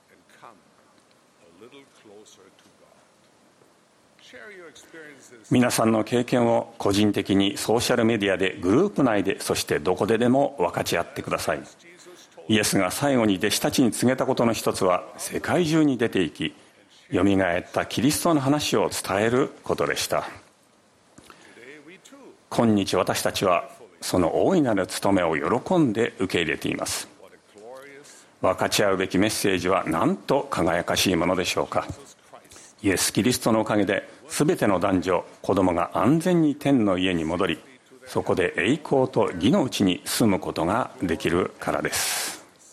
皆さんの経験を個人的にソーシャルメディアで、グループ内で、そしてどこででも分かち合ってください。イエスが最後に弟子たちに告げたことの一つは、世界中に出て行き、よみがえったキリストの話を伝えることでした。今日私たちはその大いなる務めを喜んで受け入れています。分かち合うべきメッセージはなんと輝かしいものでしょうか。イエス・キリストのおかげで全ての男女子供が安全に天の家に戻り、そこで栄光と義のうちに住むことができるからです。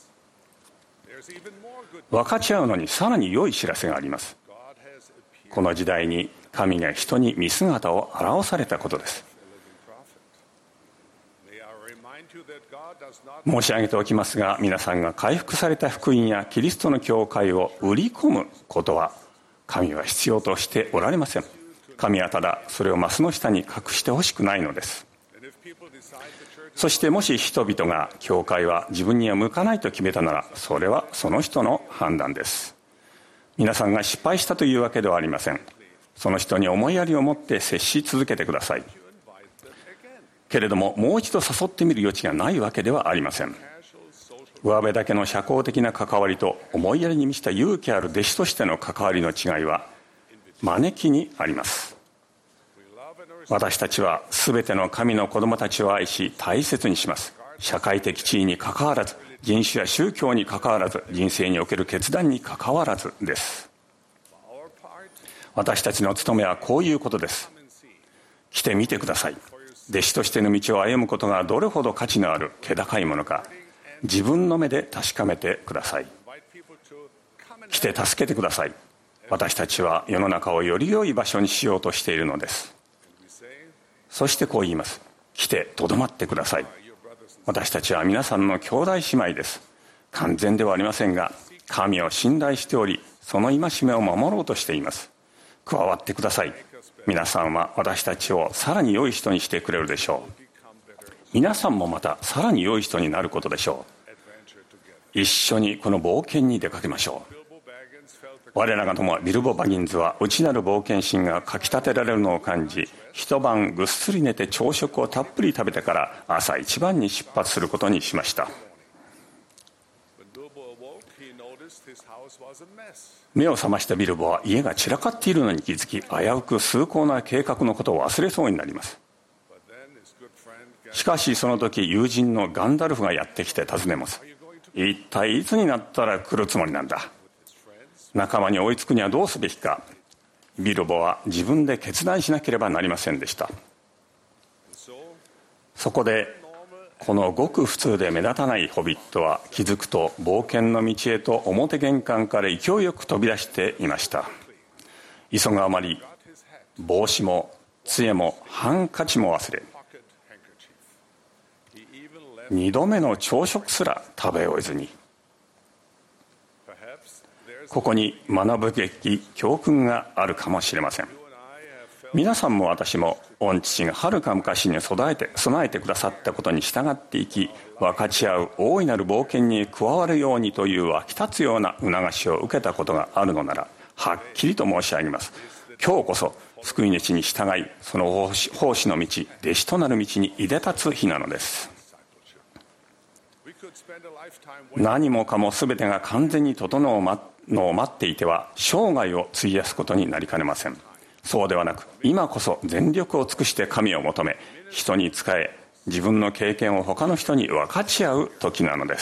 分かち合うのにさらに良い知らせがあります。この時代に神が人に見姿を現されたことです。申し上げておきますが、皆さんが回復された福音やキリストの教会を売り込むことは神は必要としておられません。神はただそれをマスの下に隠してほしくないのです。そしてもし人々が教会は自分には向かないと決めたなら、それはその人の判断です。皆さんが失敗したというわけではありません。その人に思いやりを持って接し続けてください。けれども、もう一度誘ってみる余地がないわけではありません。上辺だけの社交的な関わりと思いやりに満ちた勇気ある弟子としての関わりの違いは招きにあります。私たちはすべての神の子供たちを愛し大切にします。社会的地位にかかわらず、人種や宗教にかかわらず、人生における決断にかかわらずです。私たちの務めはこういうことです。来てみてください。弟子としての道を歩むことがどれほど価値のある気高いものか、自分の目で確かめてください。来て助けてください。私たちは世の中をより良い場所にしようとしているのです。そしてこう言います。来てとどまってください。私たちは皆さんの兄弟姉妹です。完全ではありませんが、神を信頼しており、その戒めを守ろうとしています。加わってください。皆さんは私たちをさらに良い人にしてくれるでしょう。皆さんもまたさらに良い人になることでしょう。一緒にこの冒険に出かけましょう。我らが友ビルボ・バギンズは内なる冒険心がかき立てられるのを感じ、一晩ぐっすり寝て朝食をたっぷり食べてから朝一番に出発することにしました。目を覚ましたビルボは家が散らかっているのに気づき、危うく崇高な計画のことを忘れそうになります。しかしその時、友人のガンダルフがやってきて尋ねます。一体いつになったら来るつもりなんだ。仲間に追いつくにはどうすべきか。ビルボは自分で決断しなければなりませんでした。そこでこのごく普通で目立たないホビットは気づくと冒険の道へと表玄関から勢いよく飛び出していました。急ぐあまり帽子も杖もハンカチも忘れ、2度目の朝食すら食べ終えずに、ここに学ぶべき教訓があるかもしれません。皆さんも私も御父がはるか昔に備えてくださったことに従っていき、分かち合う大いなる冒険に加わるようにという湧き立つような促しを受けたことがあるのなら、はっきりと申し上げます。今日こそ救い主に従い、その奉仕の道、弟子となる道にいで立つ日なのです。何もかも全てが完全に整うのを待っていては生涯を費やすことになりかねません。そうではなく、今こそ全力を尽くして神を求め、人に仕え、自分の経験を他の人に分かち合う時なのです。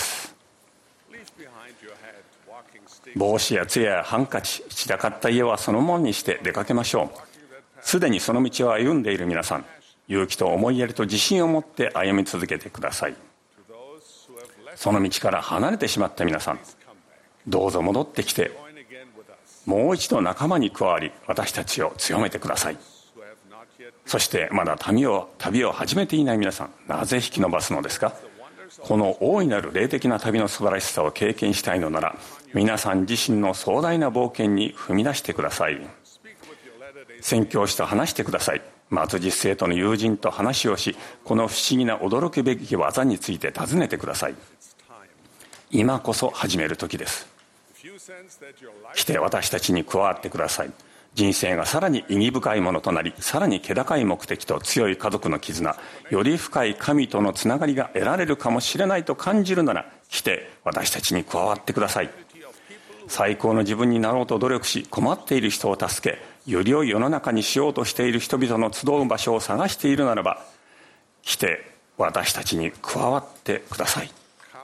帽子や杖やハンカチ、散らかった家はそのもんにして出かけましょう。すでにその道を歩んでいる皆さん、勇気と思いやりと自信を持って歩み続けてください。その道から離れてしまった皆さん、どうぞ戻ってきて、もう一度仲間に加わり、私たちを強めてください。そしてまだ旅を始めていない皆さん、なぜ引き延ばすのですか。この大いなる霊的な旅の素晴らしさを経験したいのなら、皆さん自身の壮大な冒険に踏み出してください。宣教師と話してください。末日生徒の友人と話をし、この不思議な驚くべき技について尋ねてください。今こそ始める時です。来て私たちに加わってください。人生がさらに意義深いものとなり、さらに気高い目的と強い家族の絆、より深い神とのつながりが得られるかもしれないと感じるなら、来て私たちに加わってください。最高の自分になろうと努力し、困っている人を助け、より良い世の中にしようとしている人々の集う場所を探しているならば、来て私たちに加わってください。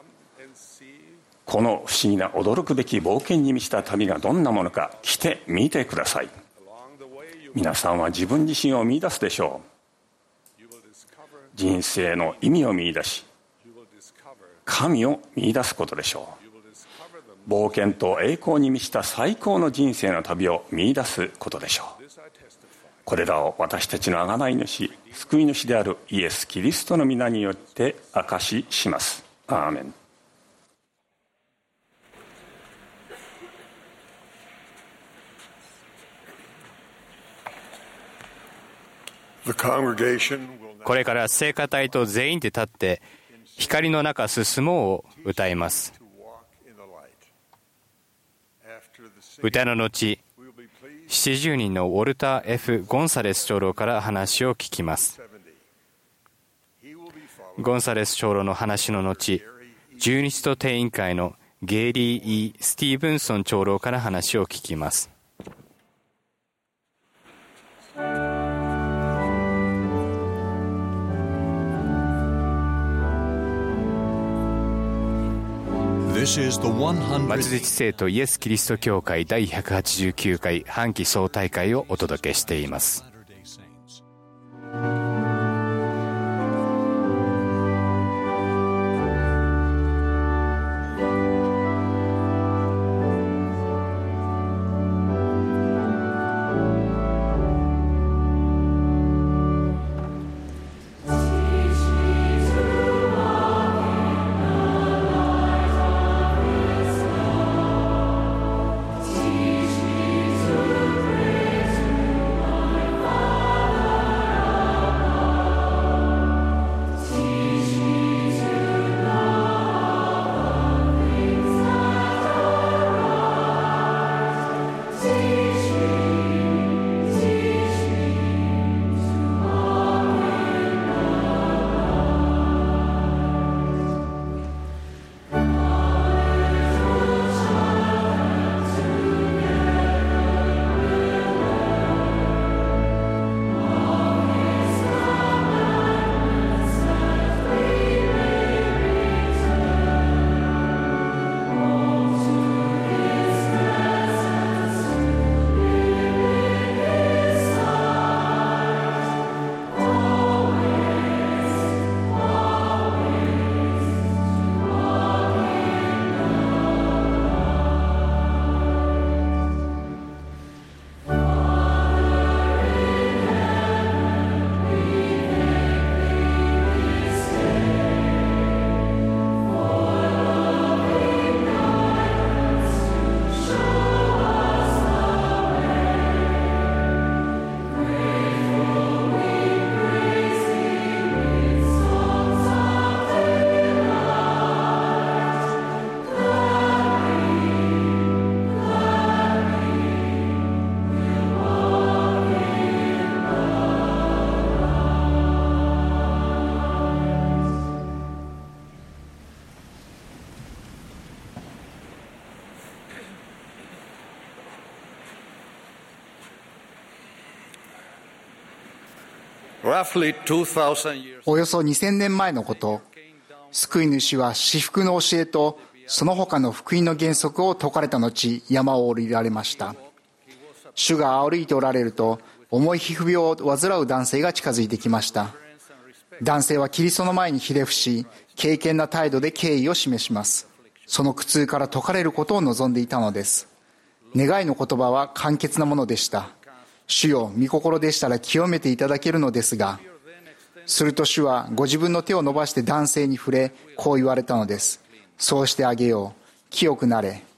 この不思議な驚くべき冒険に満ちた旅がどんなものか、来てみてください。皆さんは自分自身を見出すでしょう。人生の意味を見出し、神を見出すことでしょう。冒険と栄光に満ちた最高の人生の旅を見出すことでしょう。これらを私たちの贖い主、救い主であるイエス・キリストの皆によって証しします。アーメン。 The congregation will now これから聖歌隊と全員で立って光の中進もうを歌います。 to walk in the light. After the singing, 歌の後、 we will be pleased 70人のウォルター・ F ・ゴンサレス長老から話を聞きます。 70. He will be followed ゴンサレス長老の話の後、十日と定員会のゲイリー・E・スティーブンソン長老から話を聞きます。末日聖徒イエス・キリスト教会第189回半期総大会をお届けしています。 およそ2000年前のこと、救い主は至福の教えとその他の福音の原則を説かれた後、山を降りられました。主が歩いておられると、重い皮膚病を患う男性が近づいてきました。男性はキリストの前にひれ伏し、敬虔な態度で敬意を示します。その苦痛から解かれることを望んでいたのです。願いの言葉は簡潔なものでした。主よ、御心でしたら清めていただけるのですが、すると主はご自分の手を伸ばして男性に触れ、こう言われたのです。そうしてあげよう。清くなれ。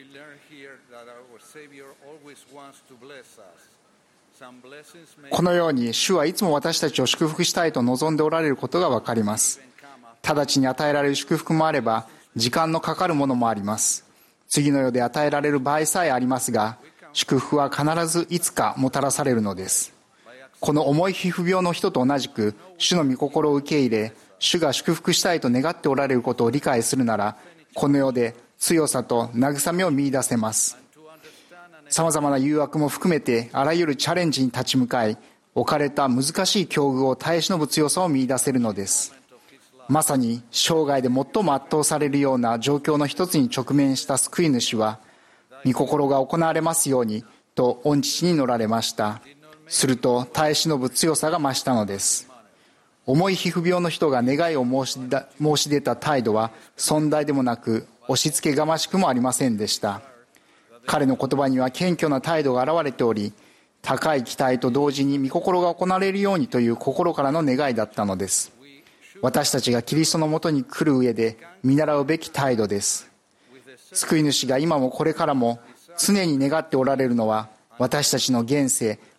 このように主はいつも私たちを祝福したいと望んでおられることがわかります。直ちに与えられる祝福もあれば、時間のかかるものもあります。次の世で与えられる場合さえありますが、祝福は必ずいつかもたらされるのです。この重い皮膚病の人と同じく、主の御心を受け入れ、主が祝福したいと願っておられることを理解するなら、この世で強さと慰めを見出せます。さまざまな誘惑も含めて、あらゆるチャレンジに立ち向かい、置かれた難しい境遇を耐え忍ぶ強さを見出せるのです。まさに生涯で最も圧倒されるような状況の一つに直面した救い主は、御心が行われますようにと御父に乗られました。すると耐え忍ぶ強さが増したのです。重い皮膚病の人が願いを申し出た態度は尊大でもなく、押し付けがましくもありませんでした。彼の言葉には謙虚な態度が現れており、高い期待と同時に御心が行われるようにという心からの願いだったのです。私たちがキリストのもとに来る上で見習うべき態度です。救い主が今もこれからも常に願っておられるのは、私たちの現世、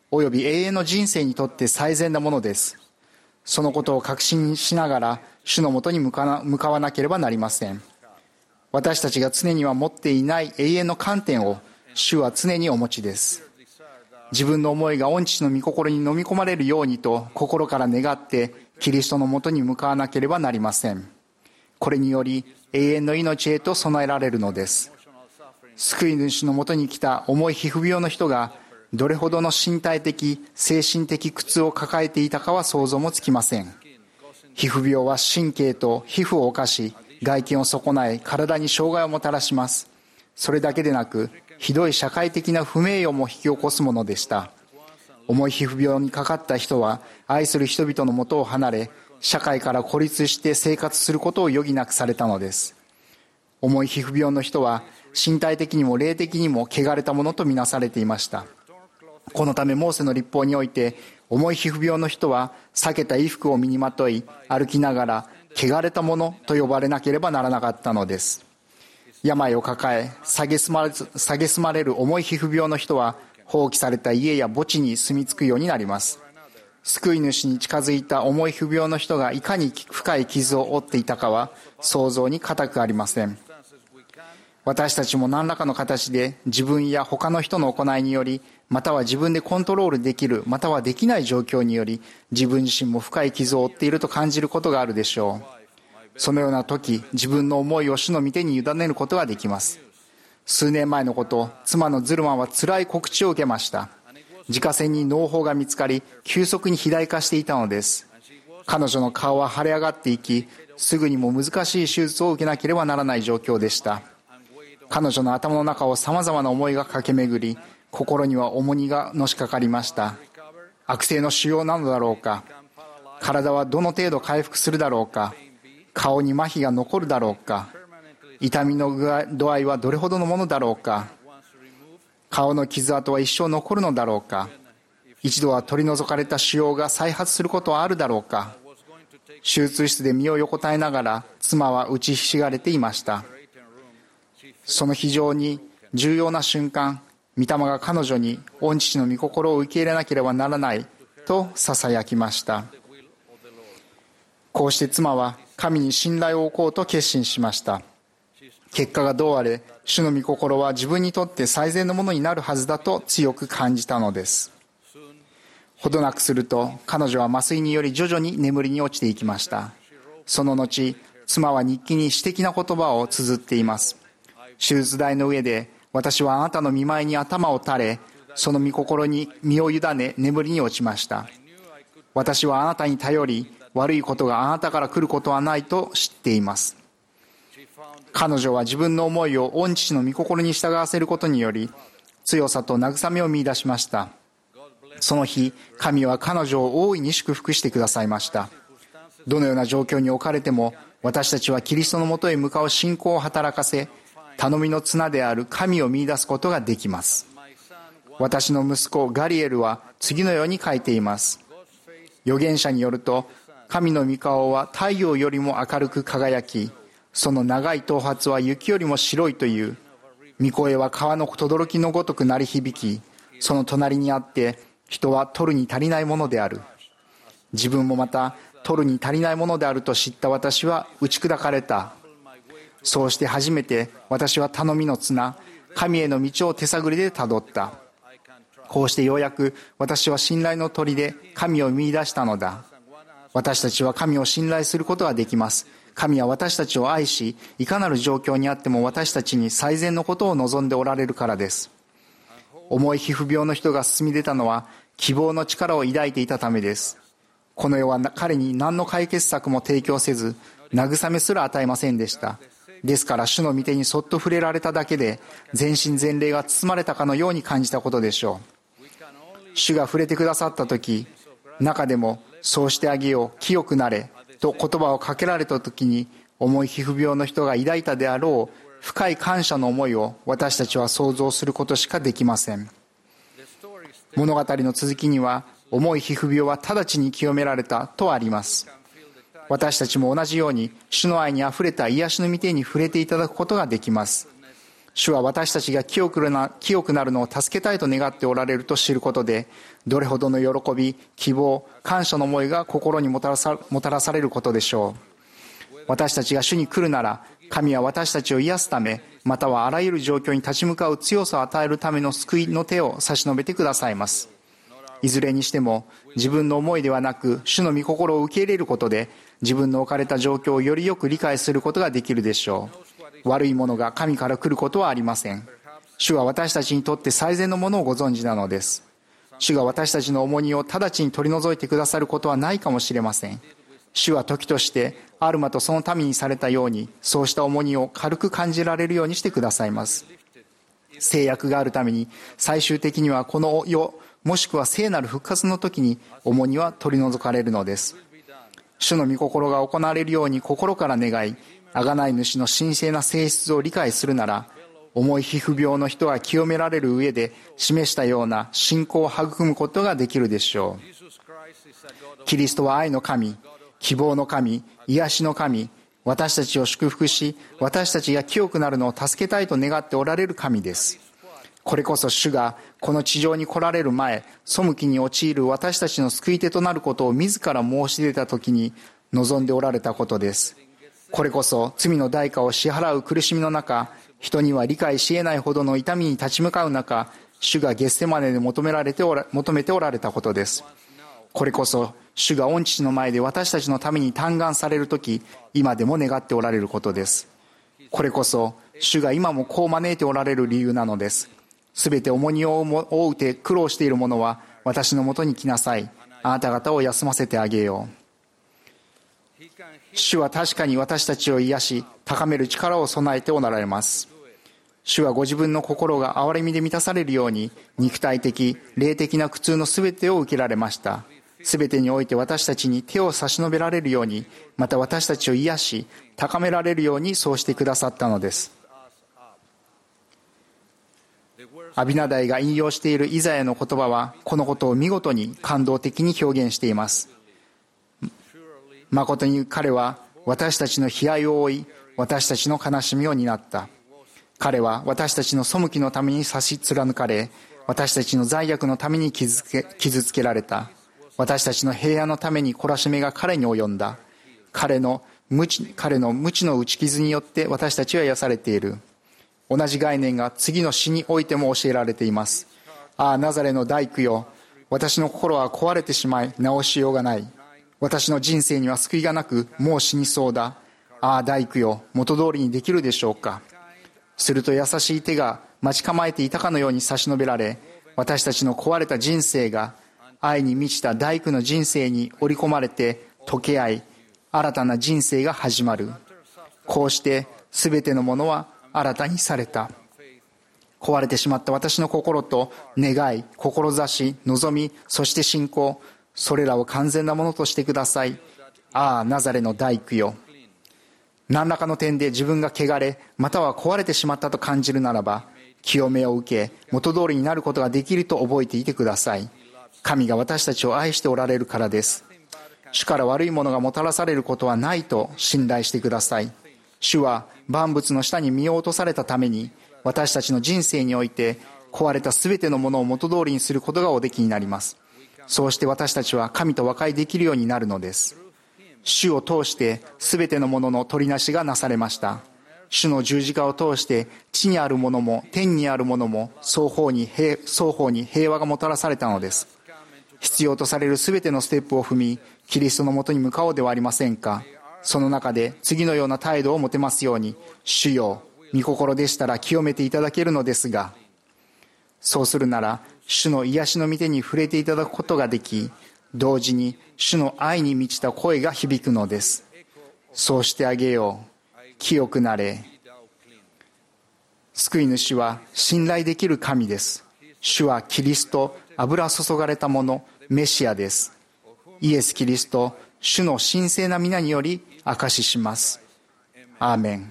および永遠の人生にとって最善なものです。そのことを確信しながら主のもとに向かわなければなりません。私たちが常には持っていない永遠の観点を主は常にお持ちです。自分の思いが御父の御心に飲み込まれるようにと心から願ってキリストのもとに向かわなければなりません。これにより永遠の命へと備えられるのです。救い主のもとに来た重い皮膚病の人がどれほどの身体的精神的苦痛を抱えていたかは想像もつきません。皮膚病は神経と皮膚を侵し外見を損なえ体に障害をもたらします。それだけでなくひどい社会的な不名誉も引き起こすものでした。重い皮膚病にかかった人は愛する人々のもとを離れ社会から孤立して生活することを余儀なくされたのです。重い皮膚病の人は身体的にも霊的にも汚れたものとみなされていました。このためモーセの律法において重い皮膚病の人は裂けた衣服を身にまとい歩きながら汚れたものと呼ばれなければならなかったのです。病を抱え蔑まれる重い皮膚病の人は放棄された家や墓地に住み着くようになります。救い主に近づいた重い皮膚病の人がいかに深い傷を負っていたかは想像に難くありません。私たちも何らかの形で自分や他の人の行いによりまたは自分でコントロールできるまたはできない状況により自分自身も深い傷を負っていると感じることがあるでしょう。そのような時自分の思いを主の御手に委ねることができます。数年前のこと、妻のズルマンは辛い告知を受けました。自家腺に嚢胞が見つかり急速に肥大化していたのです。彼女の顔は腫れ上がっていきすぐにも難しい手術を受けなければならない状況でした。彼女の頭の中をさまざまな思いが駆け巡り心には重荷がのしかかりました。悪性の腫瘍なのだろうか、体はどの程度回復するだろうか、顔に麻痺が残るだろうか、痛みの度合いはどれほどのものだろうか、顔の傷跡は一生残るのだろうか、一度は取り除かれた腫瘍が再発することはあるだろうか。手術室で身を横たえながら妻は打ちひしがれていました。その非常に重要な瞬間、御霊が彼女に御父の御心を受け入れなければならないとささやきました。こうして妻は神に信頼を置こうと決心しました。結果がどうあれ主の御心は自分にとって最善のものになるはずだと強く感じたのです。ほどなくすると彼女は麻酔により徐々に眠りに落ちていきました。その後妻は日記に詩的な言葉を綴っています。手術台の上で私はあなたの御前に頭を垂れその御心に身を委ね眠りに落ちました。私はあなたに頼り悪いことがあなたから来ることはないと知っています。彼女は自分の思いを御父の御心に従わせることにより強さと慰めを見出しました。その日神は彼女を大いに祝福してくださいました。どのような状況に置かれても私たちはキリストのもとへ向かう信仰を働かせ頼みの綱である神を見出すことができます。私の息子ガリエルは次のように書いています。預言者によると神の御顔は太陽よりも明るく輝きその長い頭髪は雪よりも白いという。御声は川の轟のごとく鳴り響きその隣にあって人は取るに足りないものである。自分もまた取るに足りないものであると知った私は打ち砕かれた。そうして初めて私は頼みの綱神への道を手探りでたどった。こうしてようやく私は信頼の砦で神を見出したのだ。私たちは神を信頼することができます。神は私たちを愛しいかなる状況にあっても私たちに最善のことを望んでおられるからです。重い皮膚病の人が進み出たのは希望の力を抱いていたためです。この世は彼に何の解決策も提供せず慰めすら与えませんでした。ですから主の御手にそっと触れられただけで全身全霊が包まれたかのように感じたことでしょう。主が触れてくださった時中でもそうしてあげよう清くなれと言葉をかけられた時に重い皮膚病の人が抱いたであろう深い感謝の思いを私たちは想像することしかできません。物語の続きには重い皮膚病は直ちに清められたとあります。私たちも同じように主の愛にあふれた癒しの御手に触れていただくことができます。 主は私たちが清くなるのを助けたいと願っておられると知ることで、どれほどの喜び、希望、感謝の思いが心にもたらされることでしょう。私たちが主に来るなら、神は私たちを癒すため、またはあらゆる状況に立ち向かう強さを与えるための救いの手を差し伸べてくださいます。いずれにしても、自分の思いではなく、主の御心を受け入れることで、自分の置かれた状況をよりよく理解することができるでしょう。悪いものが神から来ることはありません。主は私たちにとって最善のものをご存知なのです。主が私たちの重荷を直ちに取り除いてくださることはないかもしれません。主は時としてアルマとその民にされたように、そうした重荷を軽く感じられるようにしてくださいます。制約があるために、最終的にはこの世、もしくは聖なる復活の時に重荷は取り除かれるのです。主の御心が行われるように心から願い、贖い主の神聖な性質を理解するなら、重い皮膚病の人が清められる上で示したような信仰を育むことができるでしょう。キリストは愛の神、希望の神、癒しの神、私たちを祝福し、私たちが清くなるのを助けたいと願っておられる神です。これこそ主がこの地上に来られる前、背きに陥る私たちの救い手となることを自ら申し出た時に望んでおられたことです。これこそ罪の代価を支払う苦しみの中、人には理解し得ないほどの痛みに立ち向かう中、主がゲッセマネで求めておられたことです。これこそ主が御父の前で私たちのために嘆願されるとき、今でも願っておられることです。これこそ主が今もこう招いておられる理由なのです。すべて重荷を負うて苦労している者は私のもとに来なさい。あなた方を休ませてあげよう。主は確かに私たちを癒し、高める力を備えておられます。主はご自分の心が憐れみで満たされるように、肉体的、霊的な苦痛のすべてを受けられました。すべてにおいて私たちに手を差し伸べられるように、また私たちを癒し、高められるようにそうしてくださったのです。アビナダイが引用しているイザヤの言葉は、このことを見事に感動的に表現しています。誠に彼は私たちの悲哀を負い、私たちの悲しみを担った。彼は私たちの背きのために刺し貫かれ、私たちの罪悪のために傷つけられた。私たちの平安のために懲らしめが彼に及んだ。彼の無知の打ち傷によって私たちは癒されている。同じ概念が次の詩においても教えられています。ああ、ナザレの大工よ、私の心は壊れてしまい直しようがない。私の人生には救いがなく、もう死にそうだ。ああ、大工よ、元通りにできるでしょうか。すると優しい手が待ち構えていたかのように差し伸べられ、私たちの壊れた人生が愛に満ちた大工の人生に織り込まれて溶け合い、新たな人生が始まる。こうして全てのものは新たにされた。壊れてしまった私の心と願い、志、望み、そして信仰、それらを完全なものとしてください。ああ、ナザレの大工よ。何らかの点で自分が汚れ、または壊れてしまったと感じるならば、清めを受け、元通りになることができると覚えていてください。神が私たちを愛しておられるからです。主から悪いものがもたらされることはないと信頼してください。主は万物の下に身を落とされたために、私たちの人生において壊れたすべてのものを元通りにすることがおできになります。そうして私たちは神と和解できるようになるのです。主を通してすべてのものの取りなしがなされました。主の十字架を通して地にあるものも天にあるものも双方に平和がもたらされたのです。必要とされるすべてのステップを踏み、キリストのもとに向かおうではありませんか。その中で次のような態度を持てますように、主よ、御心でしたら清めていただけるのですが、そうするなら主の癒しの御手に触れていただくことができ、同時に主の愛に満ちた声が響くのです。そうしてあげよう。清くなれ。救い主は信頼できる神です。主はキリスト、油注がれたもの、メシアです。イエス・キリスト、主の神聖な皆により証しします。アーメン。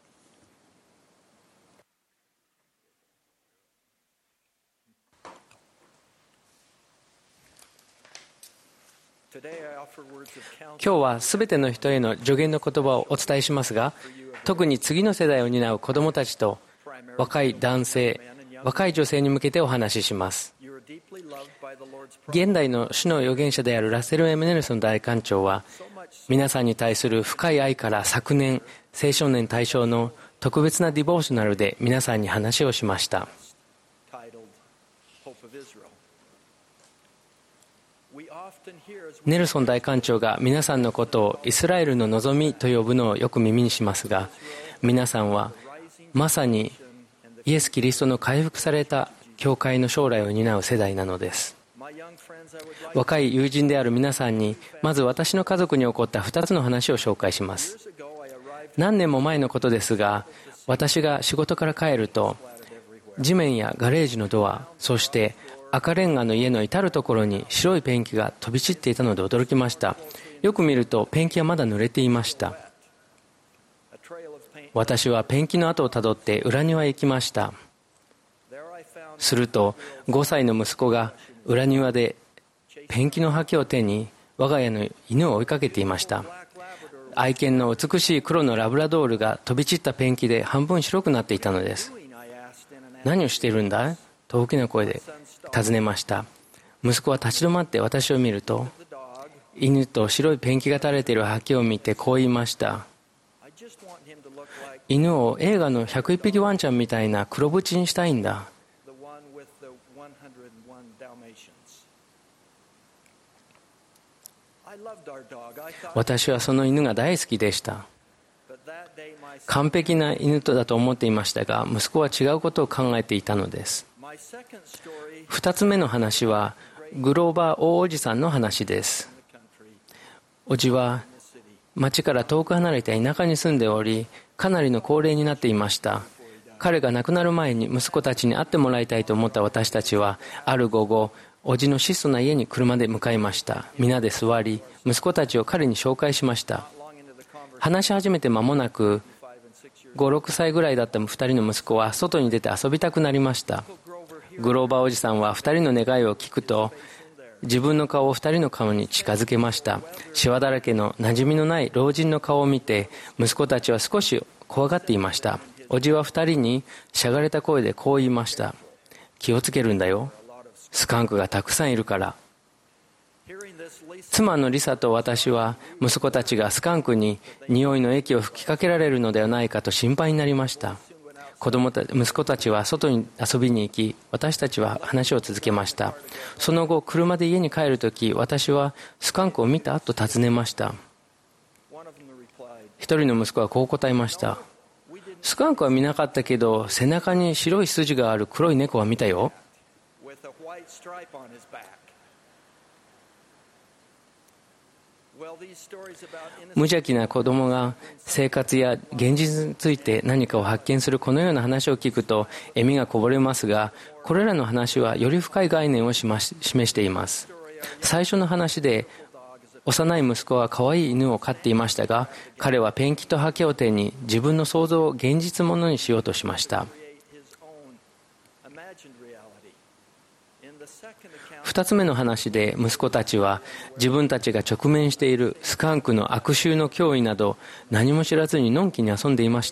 今日はすべての人への助言の言葉をお伝えしますが、特に次の世代を担う子どもたちと若い男性、若い女性に向けてお話しします。現代の主の預言者であるラッセル・M・ネルソン大官長は、皆さんに対する深い愛から昨年、青少年対象の特別なディボーショナルで皆さんに話をしました。ネルソン大官長が皆さんのことをイスラエルの望みと呼ぶのをよく耳にしますが、皆さんはまさにイエス・キリストの回復された教会の将来を担う世代なのです。若い友人である皆さんに、まず私の家族に起こった2つの話を紹介します。何年も前のことですが、私が仕事から帰ると、地面やガレージのドア、そして赤レンガの家の至るところに白いペンキが飛び散っていたので驚きました。よく見るとペンキはまだ濡れていました。私はペンキの跡をたどって裏庭へ行きました。すると5歳の息子が裏庭でペンキのハケを手に我が家の犬を追いかけていました。愛犬の美しい黒のラブラドールが飛び散ったペンキで半分白くなっていたのです。何をしているんだと大きな声で尋ねました。息子は立ち止まって私を見ると、犬と白いペンキが垂れているハケを見てこう言いました。犬を映画の101匹ワンちゃんみたいな黒縁にしたいんだ。私はその犬が大好きでした。完璧な犬だと思っていましたが、息子は違うことを考えていたのです。2つ目の話はグローバー大おじさんの話です。おじは町から遠く離れた田舎に住んでおり、かなりの高齢になっていました。彼が亡くなる前に息子たちに会ってもらいたいと思った私たちは、ある午後、おじの質素な家に車で向かいました。皆で座り、息子たちを彼に紹介しました。話し始めて間もなく、5、6歳ぐらいだった2人の息子は外に出て遊びたくなりました。グローバーおじさんは2人の願いを聞くと、自分の顔を2人の顔に近づけました。シワだらけの馴染みのない老人の顔を見て、息子たちは少し怖がっていました。おじは2人にしゃがれた声でこう言いました。気をつけるんだよ。スカンクがたくさんいるから。妻のリサと私は息子たちがスカンクに匂いの液を吹きかけられるのではないかと心配になりました。息子たちは外に遊びに行き、私たちは話を続けました。その後、車で家に帰るとき、私はスカンクを見たと尋ねました。一人の息子はこう答えました。スカンクは見なかったけど、背中に白い筋がある黒い猫は見たよ。無邪気な子供が生活や現実について何かを発見するこのような話を聞くと笑みがこぼれますが、これらの話はより深い概念を示しています。最初の話で幼い息子は可愛い犬を飼っていましたが、彼はペンキとハケを手に自分の想像を現実ものにしようとしました。2つ目の話で息子たちは自分たちが直面しているスカンクの悪臭の脅威など何も知らずにのんきに遊んでいました。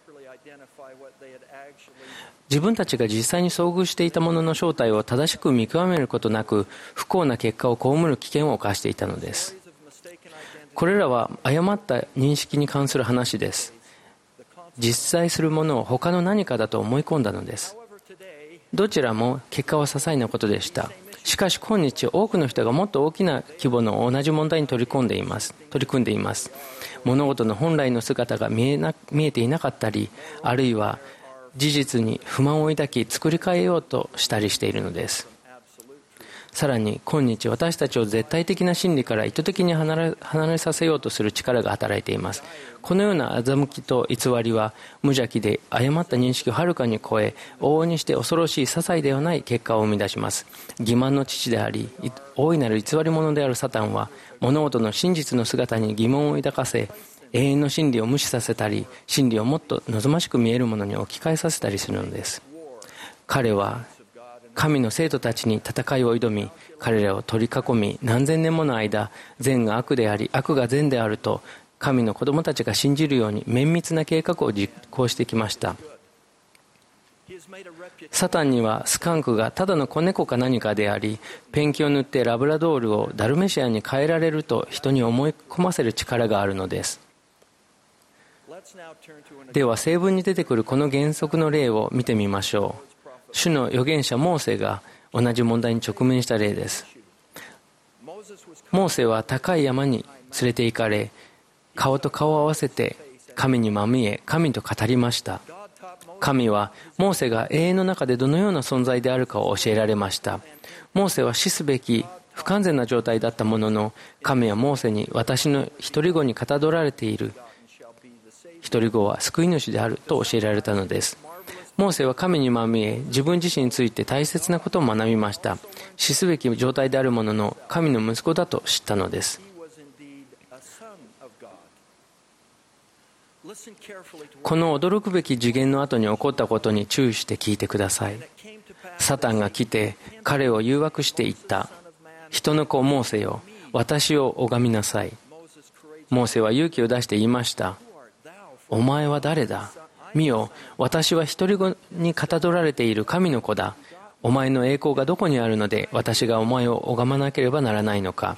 自分たちが実際に遭遇していたものの正体を正しく見極めることなく不幸な結果を被る危険を冒していたのです。これらは誤った認識に関する話です。実在するものを他の何かだと思い込んだのです。どちらも結果は些細なことでした。しかし今日多くの人がもっと大きな規模の同じ問題に取り組んでいます。物事の本来の姿が見えていなかったり、あるいは事実に不満を抱き作り変えようとしたりしているのです。さらに今日私たちを絶対的な真理から意図的に離れさせようとする力が働いています。このような欺きと偽りは無邪気で誤った認識をはるかに超え、往々にして恐ろしい些細ではない結果を生み出します。欺瞞の父であり大いなる偽り者であるサタンは、物事の真実の姿に疑問を抱かせ、永遠の真理を無視させたり、真理をもっと望ましく見えるものに置き換えさせたりするのです。彼は神の生徒たちに戦いを挑み、彼らを取り囲み、何千年もの間、善が悪であり悪が善であると神の子供たちが信じるように綿密な計画を実行してきました。 サタンにはスカンクがただの子猫か何かであり、ペンキを塗ってラブラドールをダルメシアに変えられると人に思い込ませる力があるのです。では聖文に出てくるこの原則の例を見てみましょう。主の預言者モーセが同じ問題に直面した例です。モーセは高い山に連れて行かれ、顔と顔を合わせて神にまみえ、神と語りました。神はモーセが永遠の中でどのような存在であるかを教えられました。モーセは死すべき不完全な状態だったものの、神はモーセに私の独り子にかたどられている独り子は救い主であると教えられたのです。モーセは神にまみえ、自分自身について大切なことを学びました。死すべき状態であるものの神の息子だと知ったのです。この驚くべき次元の後に起こったことに注意して聞いてください。サタンが来て彼を誘惑して言った。人の子モーセよ、私を拝みなさい。モーセは勇気を出して言いました。お前は誰だ。見よ、私は独り子にかたどられている神の子だ。お前の栄光がどこにあるので私がお前を拝まなければならないのか。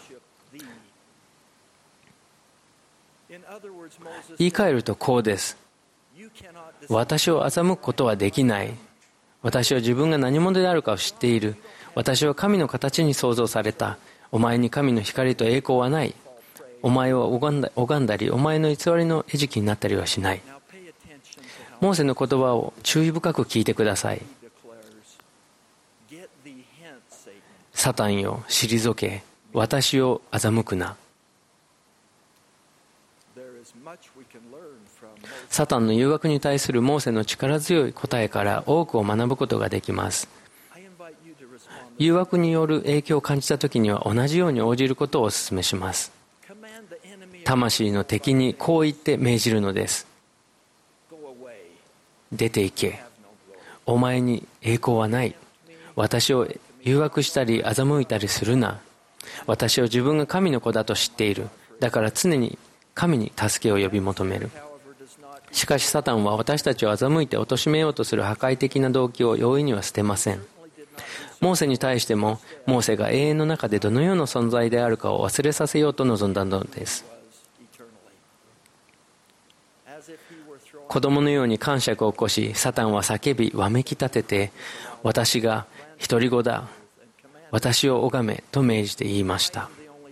言い換えるとこうです。私を欺くことはできない。私は自分が何者であるかを知っている。私は神の形に創造された。お前に神の光と栄光はない。お前を拝んだり、お前の偽りの餌食になったりはしない。モーセの言葉を注意深く聞いてください。サタンよ、退け、私を欺くな。サタンの誘惑に対するモーセの力強い答えから多くを学ぶことができます。誘惑による影響を感じたときには同じように応じることをお勧めします。魂の敵にこう言って命じるのです。出て行け。お前に栄光はない。私を誘惑したり欺いたりするな。私を自分が神の子だと知っている。だから常に神に助けを呼び求める。しかしサタンは私たちを欺いて貶めようとする破壊的な動機を容易には捨てません。モーセに対しても、モーセが永遠の中でどのような存在であるかを忘れさせようと望んだのです。子供のように癇癪を起こし、サタンは叫びわめき立てて、私が独り子だ、私を拝めと命じて言いました。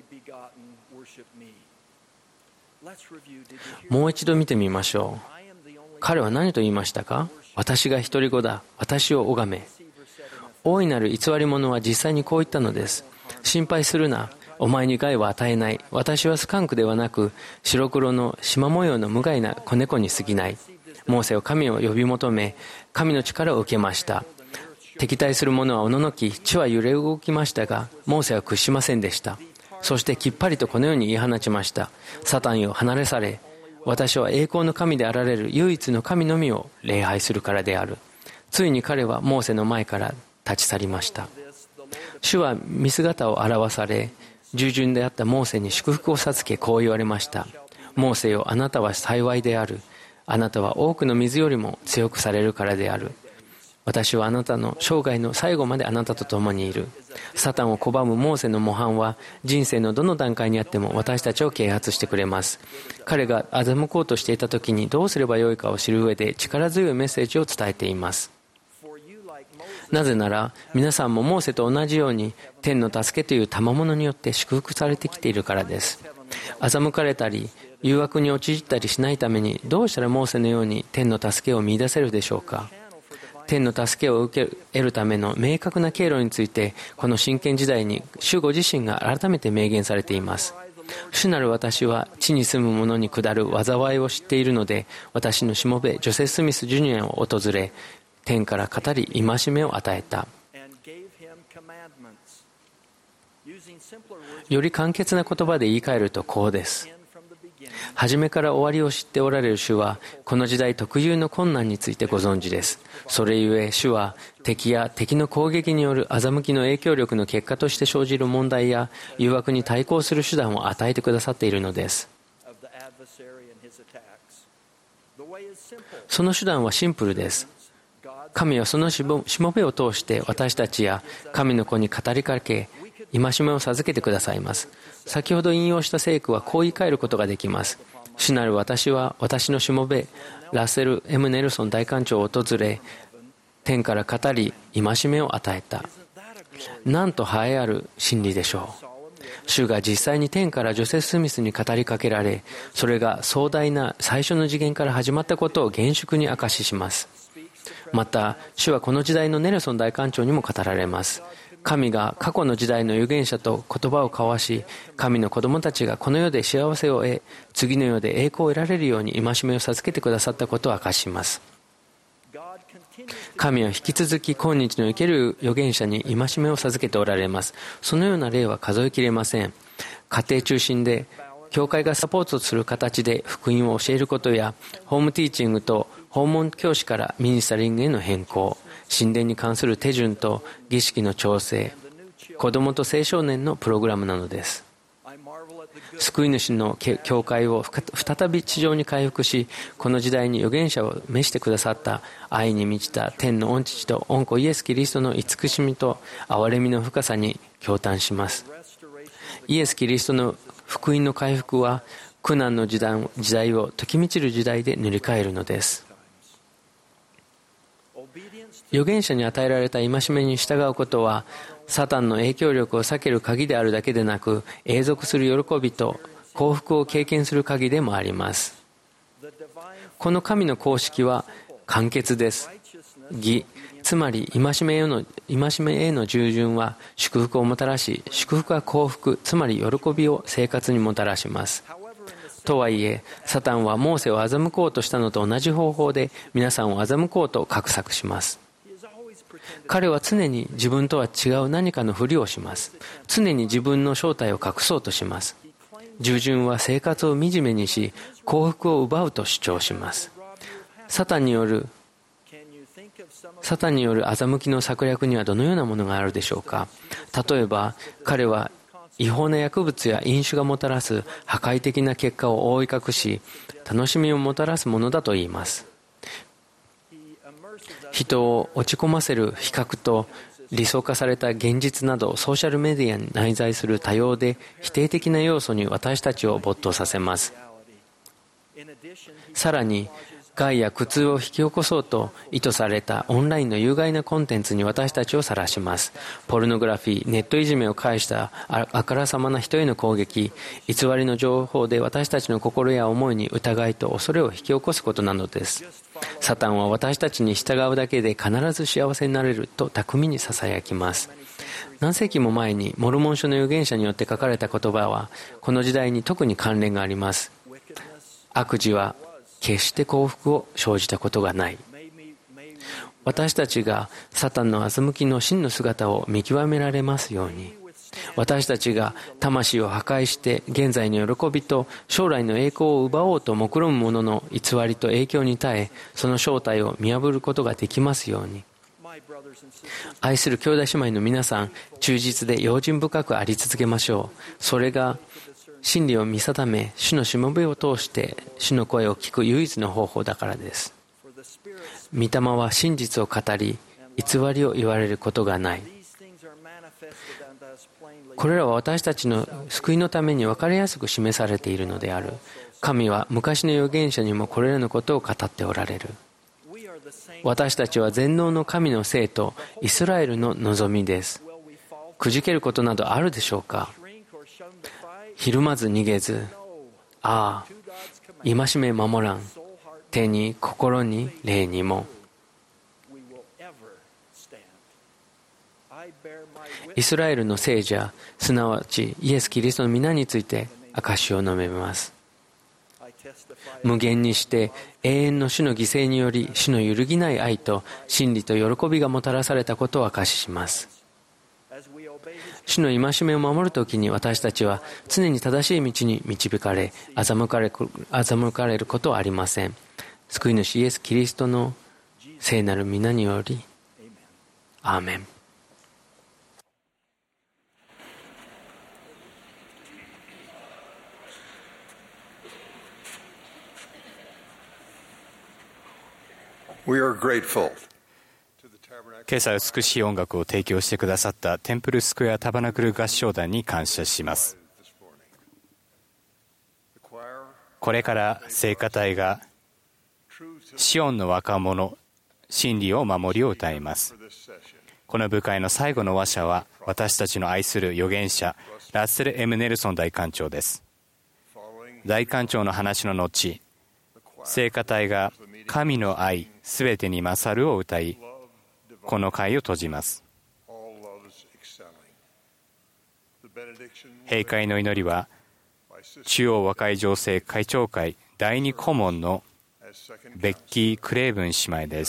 もう一度見てみましょう。彼は何と言いましたか。私が独り子だ、私を拝め。大いなる偽り者は実際にこう言ったのです。心配するな、お前に害は与えない。私はスカンクではなく、白黒の縞模様の無害な子猫に過ぎない。モーセは神を呼び求め、神の力を受けました。敵対する者はおののき、地は揺れ動きましたが、モーセは屈しませんでした。そしてきっぱりとこのように言い放ちました。サタンよ、離れ去れ。私は栄光の神であられる唯一の神のみを礼拝するからである。ついに彼はモーセの前から立ち去りました。主は見姿を現され、従順であったモーセに祝福を授け、こう言われました。モーセよ、あなたは幸いである。あなたは多くの水よりも強くされるからである。私はあなたの生涯の最後まであなたと共にいる。サタンを拒むモーセの模範は人生のどの段階にあっても私たちを啓発してくれます。彼が欺こうとしていた時にどうすればよいかを知る上で力強いメッセージを伝えています。なぜなら皆さんもモーセと同じように天の助けという賜物によって祝福されてきているからです。欺かれたり誘惑に陥ったりしないためにどうしたらモーセのように天の助けを見出せるでしょうか。天の助けを得るための明確な経路についてこの真剣時代に主ご自身が改めて明言されています。主なる私は地に住む者に下る災いを知っているので、私のしもべジョセフ・スミス・ジュニアを訪れ天から語り戒めを与えた。より簡潔な言葉で言い換えるとこうです。初めから終わりを知っておられる主はこの時代特有の困難についてご存知です。それゆえ主は敵や敵の攻撃による欺きの影響力の結果として生じる問題や誘惑に対抗する手段を与えてくださっているのです。その手段はシンプルです。 神はそのしもべを通して私たちや神の子に語りかけ、戒めを授けてくださいます。先ほど引用した聖句はこう言い換えることができます。主なる私は私のしもべラッセル・ M ・ネルソン大官長を訪れ、天から語り戒めを与えた。なんと栄えある真理でしょう。主が実際に天からジョセフ・スミスに語りかけられ、それが壮大な最初の次元から始まったことを厳粛に証しします。また主はこの時代のネルソン大官長にも語られます。神が過去の時代の預言者と言葉を交わし、神の子供たちがこの世で幸せを得、次の世で栄光を得られるように戒めを授けてくださったことを明かします。神は引き続き今日の生ける預言者に戒めを授けておられます。そのような例は数えきれません。家庭中心で教会がサポートする形で福音を教えることや、ホームティーチングと訪問教師からミニスタリングへの変更、神殿に関する手順と儀式の調整、子供と青少年のプログラムなのです。救い主の教会を再び地上に回復し、この時代に預言者を召してくださった愛に満ちた天の御父と御子イエス・キリストの慈しみと憐れみの深さに驚嘆します。イエス・キリストの福音の回復は苦難の時代を時満ちる時代で塗り替えるのです。預言者に与えられた戒めに従うことは、サタンの影響力を避ける鍵であるだけでなく、永続する喜びと幸福を経験する鍵でもあります。この神の公式は簡潔です。義、つまり戒めへの従順は祝福をもたらし、祝福は幸福、つまり喜びを生活にもたらします。とはいえ、サタンはモーセを欺こうとしたのと同じ方法で皆さんを欺こうと画策します。彼は常に自分とは違う何かのふりをします。常に自分の正体を隠そうとします。従順は生活を惨めにし、幸福を奪うと主張します。サタンによる欺きの策略にはどのようなものがあるでしょうか。例えば、彼は違法な薬物や飲酒がもたらす破壊的な結果を覆い隠し、楽しみをもたらすものだと言います。人を落ち込ませる比較と理想化された現実など、ソーシャルメディアに内在する多様で否定的な要素に私たちを没頭させます。さらに害や苦痛を引き起こそうと意図されたオンラインの有害なコンテンツに私たちをさらします。ポルノグラフィー、ネットいじめを介したあからさまな人への攻撃、偽りの情報で私たちの心や思いに疑いと恐れを引き起こすことなのです。サタンは私たちに従うだけで必ず幸せになれると巧みにささやきます。何世紀も前にモルモン書の預言者によって書かれた言葉はこの時代に特に関連があります。悪事は決して幸福を生じたことがない。私たちがサタンの欺きの真の姿を見極められますように、私たちが魂を破壊して現在の喜びと将来の栄光を奪おうと目論む者の偽りと影響に耐え、その正体を見破ることができますように。愛する兄弟姉妹の皆さん、忠実で用心深くあり続けましょう。それが真理を見定め、主のしもべを通して主の声を聞く唯一の方法だからです。御霊は真実を語り、偽りを言われることがない。これらは私たちの救いのために分かりやすく示されているのである。神は昔の預言者にもこれらのことを語っておられる。私たちは全能の神の生徒、イスラエルの望みです。くじけることなどあるでしょうか。ひるまず逃げず、ああ、戒め守らん、手に心に霊にも。イスラエルの聖者、すなわちイエス・キリストの皆について証しを述べます。無限にして永遠の主の犠牲により、主の揺るぎない愛と真理と喜びがもたらされたことを証しします。主の戒めを守るときに私たちは常に正しい道に導かれ、欺かれることはありません。救い主イエス・キリストの聖なる皆により、アーメン。 We are grateful 今朝美しい音楽を提供してくださったテンプルスクエアタバナクル合唱団に感謝します。これから聖歌隊がシオンの若者真理を守りを歌います。この部会の最後の話者は私たちの愛する預言者ラッセル・ M ・ネルソン大官長です。大官長の話の後、聖歌隊が神の愛すべてに勝るを歌い、この会を閉じます。閉会の祈りは中央和解情勢会長会第2顧問のベッキー・クレーブン姉妹です。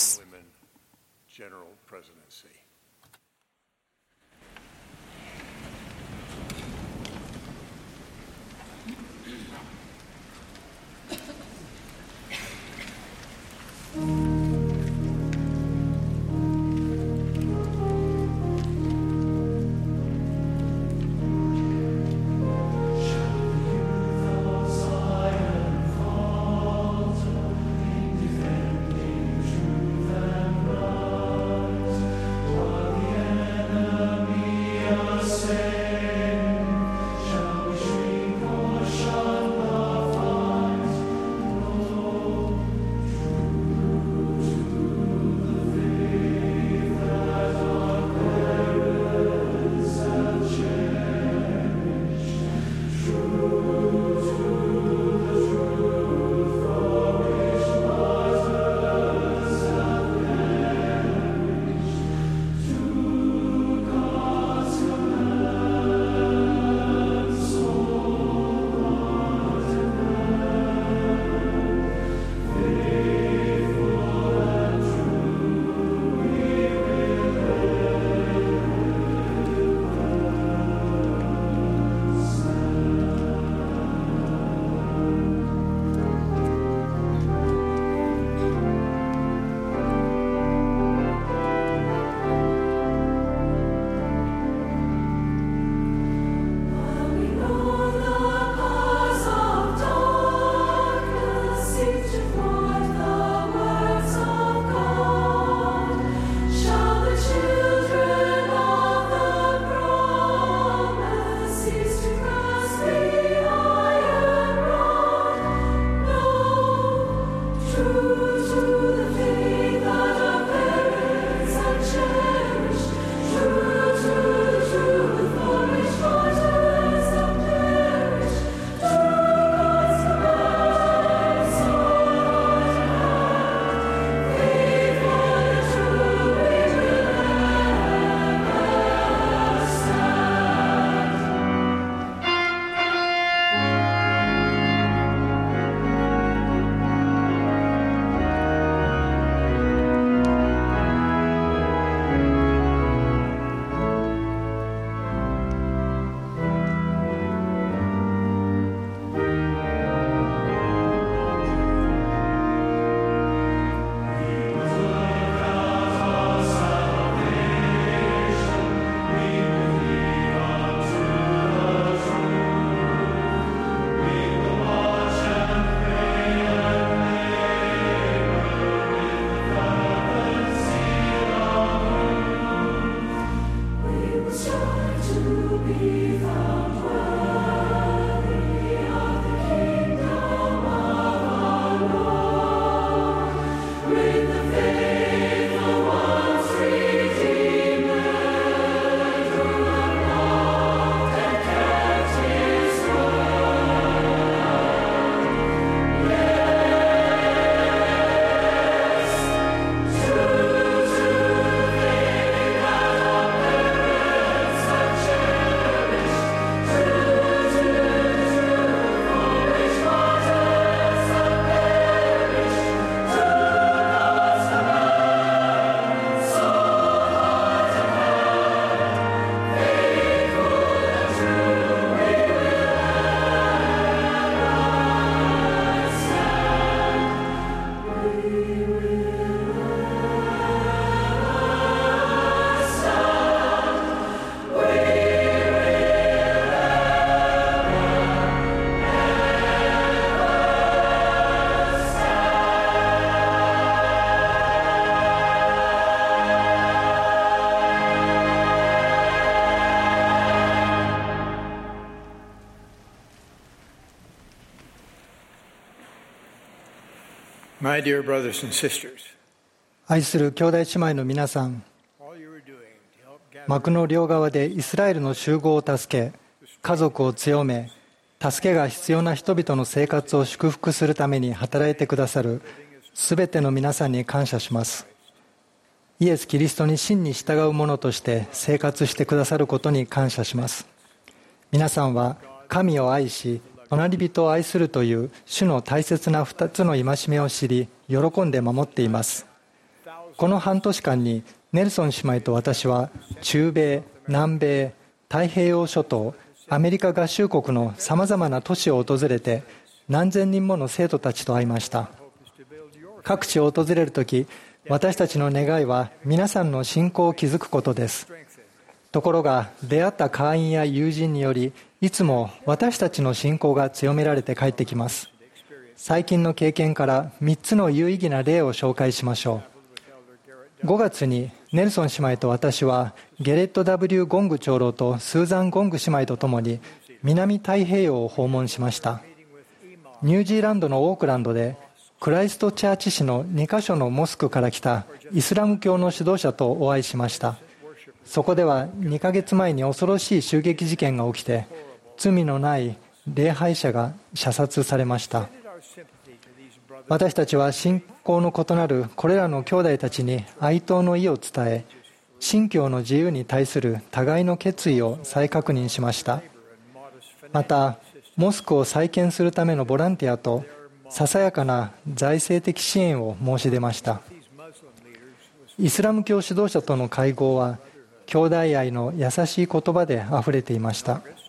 My dear brothers and sisters, 愛する兄弟姉妹の皆さん、幕の両側でイスラエルの集合を助け、家族を強め、助けが必要な人々の生活を祝福するために働いてくださるすべての皆さんに感謝します。イエス・キリストに真に従う者として生活してくださることに感謝します。皆さんは神を愛し、隣人を愛するという主の大切な2つの戒めを知り、喜んで守っています。この半年間にネルソン姉妹と私は中米、南米、太平洋諸島、アメリカ合衆国のさまざまな都市を訪れて何千人もの生徒たちと会いました。各地を訪れるとき、私たちの願いは皆さんの信仰を築くことです。ところが出会った会員や友人により、いつも私たちの信仰が強められて帰ってきます。最近の経験から3つの有意義な例を紹介しましょう。5月にネルソン姉妹と私はゲレット W. ゴング長老とスーザン・ゴング姉妹とともに南太平洋を訪問しました。ニュージーランドのオークランドでクライストチャーチ市の2カ所のモスクから来たイスラム教の指導者とお会いしました。そこでは2ヶ月前に恐ろしい襲撃事件が起きて、罪のない礼拝者が射殺されました。私たちは信仰の異なるこれらの兄弟たちに哀悼の意を伝え、信教の自由に対する互いの決意を再確認しました。また、モスクを再建するためのボランティアとささやかな財政的支援を申し出ました。イスラム教指導者との会合は兄弟愛の優しい言葉であふれていました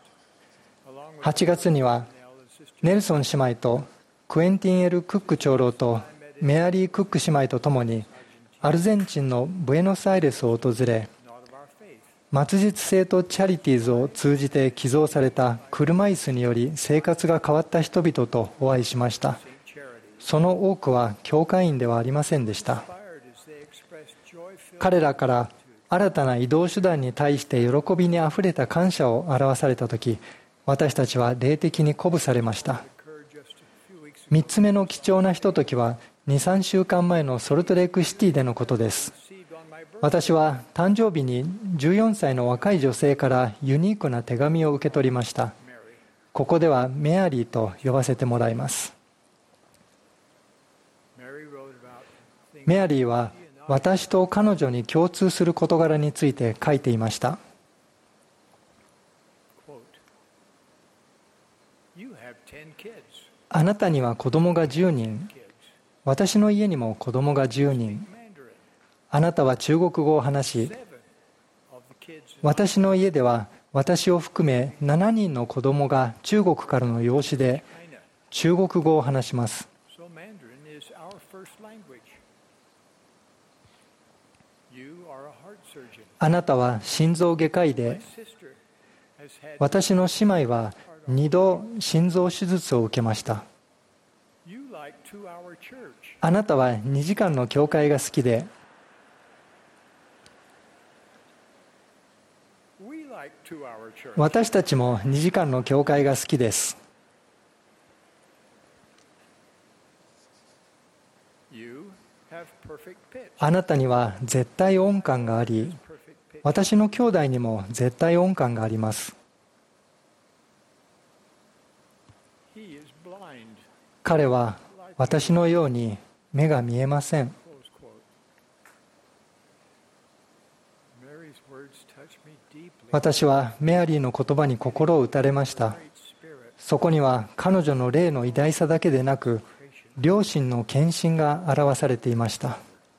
。8月にはネルソン姉妹とクエンティン・エル・クック長老とメアリー・クック姉妹とともにアルゼンチンのブエノスアイレスを訪れ、末日聖とチャリティーズを通じて寄贈された車椅子により生活が変わった人々とお会いしました。その多くは教会員ではありませんでした。彼らから新たな移動手段に対して喜びにあふれた感謝を表されたとき、私たちは霊的に鼓舞されました。3つ目の貴重なひとときは 2,3 週間前のソルトレイクシティでのことです。私は誕生日に14歳の若い女性からユニークな手紙を受け取りました。ここではメアリーと呼ばせてもらいます。メアリーは私と彼女に共通する事柄について書いていました。あなたには子供が10人、私の家にも子供が10人。あなたは中国語を話し、私の家では私を含め7人の子供が中国からの養子で中国語を話します。あなたは心臓外科医で、私の姉妹は2度心臓手術を受けました。あなたは2時間の教会が好きで、私たちも2時間の教会が好きです。あなたには絶対音感があり、私の兄弟にも絶対音感があります。彼は私のように目が見えません。私はメアリーの言葉に心を打たれました。そこには彼女の霊の偉大さだけでなく、良心の献身が表されていました。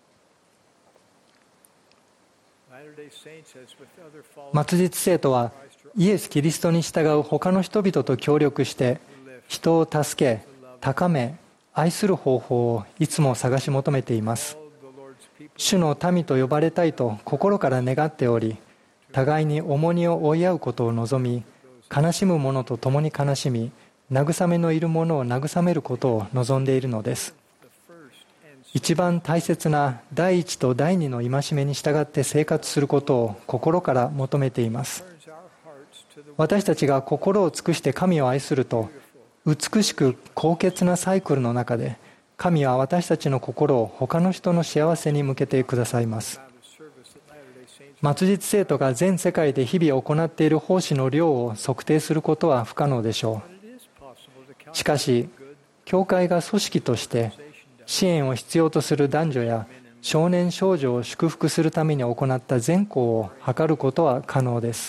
末日聖徒はイエス・キリストに従う他の人々と協力して人を助け、高め、愛する方法をいつも探し求めています。主の民と呼ばれたいと心から願っており、互いに重荷を負い合うことを望み、悲しむ者と共に悲しみ、慰めのいる者を慰めることを望んでいるのです。一番大切な第一と第二の戒めに従って生活することを心から求めています。私たちが心を尽くして神を愛すると、美しく高潔なサイクルの中で神は私たちの心を他の人の幸せに向けてくださいます。末日生徒が全世界で日々行っている奉仕の量を測定することは不可能でしょう。しかし、教会が組織として支援を必要とする男女や少年少女を祝福するために行った善行を図ることは可能です。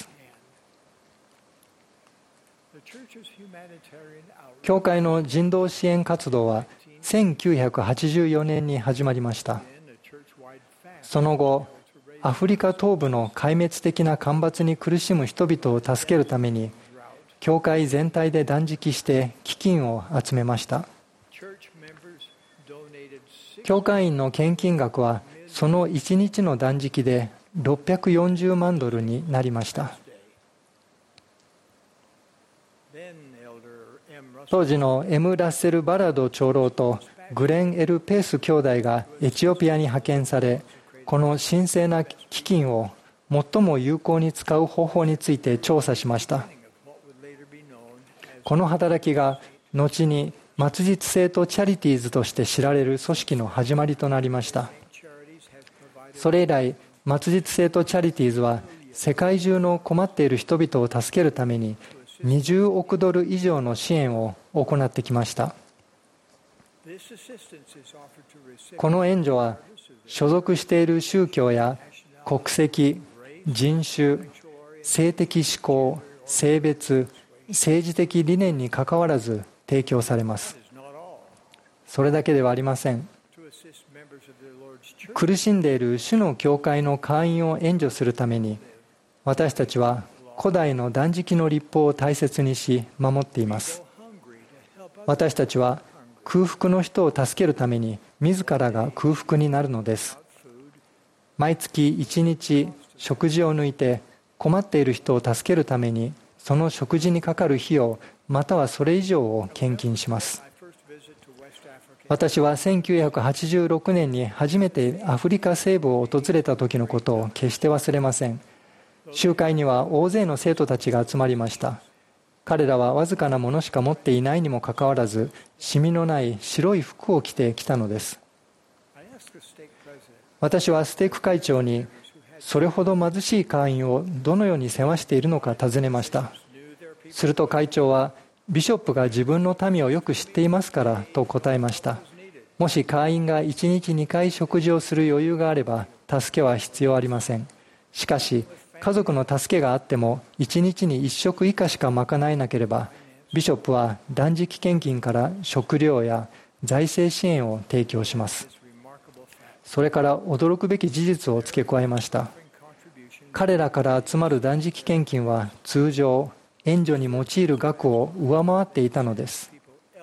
教会の人道支援活動は1984年に始まりました。その後、アフリカ東部の壊滅的な干ばつに苦しむ人々を助けるために、教会全体で断食して基金を集めました。教会員の献金額はその1日の断食で640万ドルになりました。当時の M. ラッセル・バラド長老とグレン・エル・ペース兄弟がエチオピアに派遣され、この神聖な基金を最も有効に使う方法について調査しました。この働きが後に末日生徒チャリティーズとして知られる組織の始まりとなりました。それ以来、末日生徒チャリティーズは世界中の困っている人々を助けるために20億ドル以上の支援を行ってきました。この援助は所属している宗教や国籍、人種、性的指向、性別、政治的理念にかかわらず提供されます。それだけではありません。苦しんでいる主の教会の会員を援助するために、私たちは古代の断食の律法を大切にし守っています。私たちは空腹の人を助けるために自らが空腹になるのです。毎月1日食事を抜いて困っている人を助けるために、その食事にかかる費用またはそれ以上を献金します。私は1986年に初めてアフリカ西部を訪れた時のことを決して忘れません。集会には大勢の生徒たちが集まりました。彼らはわずかなものしか持っていないにもかかわらず、シミのない白い服を着てきたのです。私はステーク会長に、それほど貧しい会員をどのように世話しているのか尋ねました。すると会長は、ビショップが自分の民をよく知っていますからと答えました。もし会員が1日2回食事をする余裕があれば、助けは必要ありません。しかし、家族の助けがあっても1日に1食以下しか賄えなければ、ビショップは断食献金から食料や財政支援を提供します。それから驚くべき事実を付け加えました。彼らから集まる断食献金は通常援助に用いる額を上回っていたのです。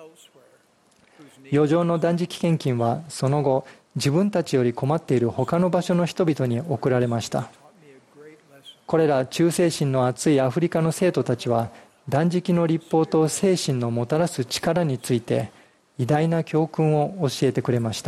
余剰の断食献金はその後、自分たちより困っている他の場所の人々に送られました。これら忠誠心の厚いアフリカの生徒たちは、断食の律法と精神のもたらす力について偉大な教訓を教えてくれました。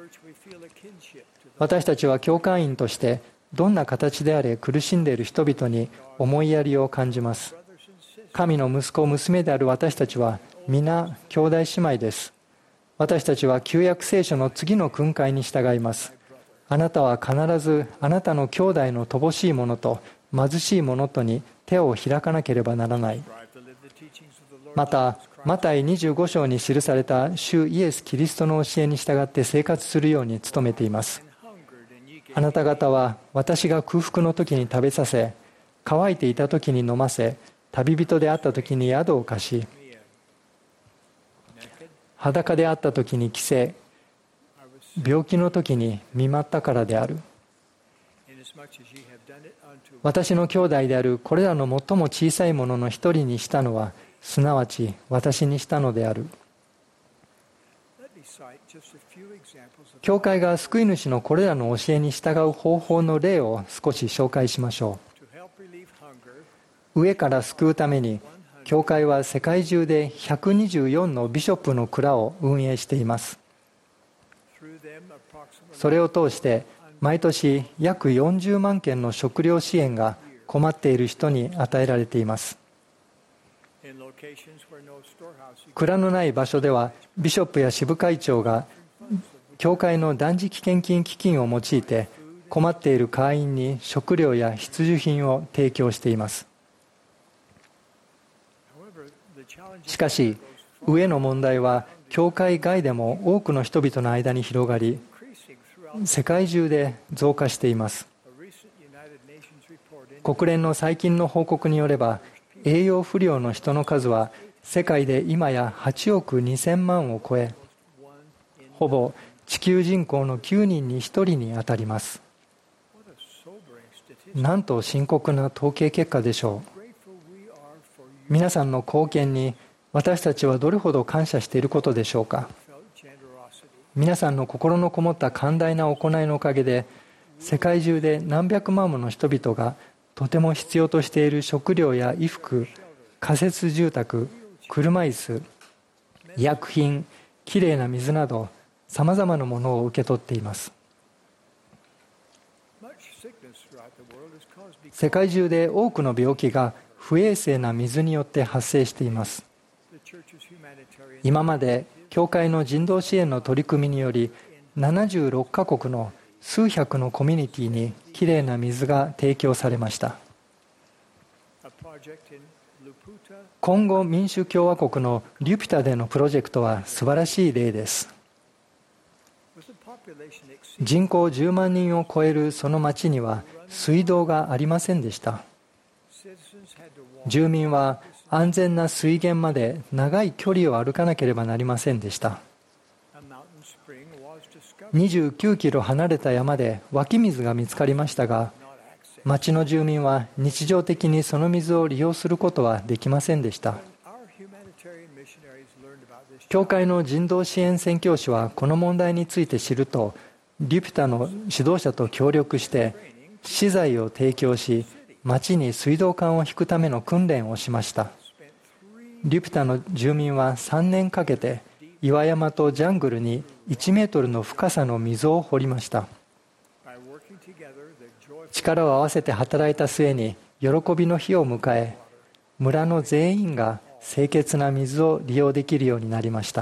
私たちは教会員としてどんな形であれ苦しんでいる人々に思いやりを感じます。神の息子娘である私たちは皆兄弟姉妹です。私たちは旧約聖書の次の訓戒に従います。あなたは必ずあなたの兄弟の乏しい者と貧しい者とに手を開かなければならない。またマタイ25章に記された主イエス・キリストの教えに従って生活するように努めています。あなた方は私が空腹の時に食べさせ、乾いていた時に飲ませ、旅人であった時に宿を貸し、裸であった時に着せ、病気の時に見舞ったからである。私の兄弟であるこれらの最も小さいものの一人にしたのは、すなわち私にしたのである。教会が救い主のこれらの教えに従う方法の例を少し紹介しましょう。飢えから救うために、教会は世界中で124のビショップの蔵を運営しています。それを通して毎年約40万件の食料支援が困っている人に与えられています。 蔵のない場所ではビショップや支部会長が教会の断食献金基金を用いて困っている会員に食料や必需品を提供しています。しかし上の問題は教会外でも多くの人々の間に広がり、世界中で増加しています。国連の最近の報告によれば、栄養不良の人の数は世界で今や8億2000万を超え、ほぼ地球人口の9人に1人に当たります。なんと深刻な統計結果でしょう。皆さんの貢献に私たちはどれほど感謝していることでしょうか。皆さんの心のこもった寛大な行いのおかげで、世界中で何百万もの人々がとても必要としている食料や衣服、仮設住宅、車椅子、医薬品、きれいな水などさまざまなものを受け取っています。世界中で多くの病気が不衛生な水によって発生しています。今まで教会の人道支援の取り組みにより、76カ国の数百のコミュニティにきれいな水が提供されました。コンゴ民主共和国のリュピタでのプロジェクトは素晴らしい例です。人口10万人を超えるその町には水道がありませんでした。住民は安全な水源まで長い距離を歩かなければなりませんでした。29キロ離れた山で湧き水が見つかりましたが、町の住民は日常的にその水を利用することはできませんでした。教会の人道支援宣教師はこの問題について知ると、リュピタの指導者と協力して資材を提供し、町に水道管を引くための訓練をしました。リュピタの住民は3年かけて岩山とジャングルに1メートルの深さの溝を掘りました。力を合わせて働いた末に喜びの日を迎え、村の全員が清潔な水を利用できるようになりました。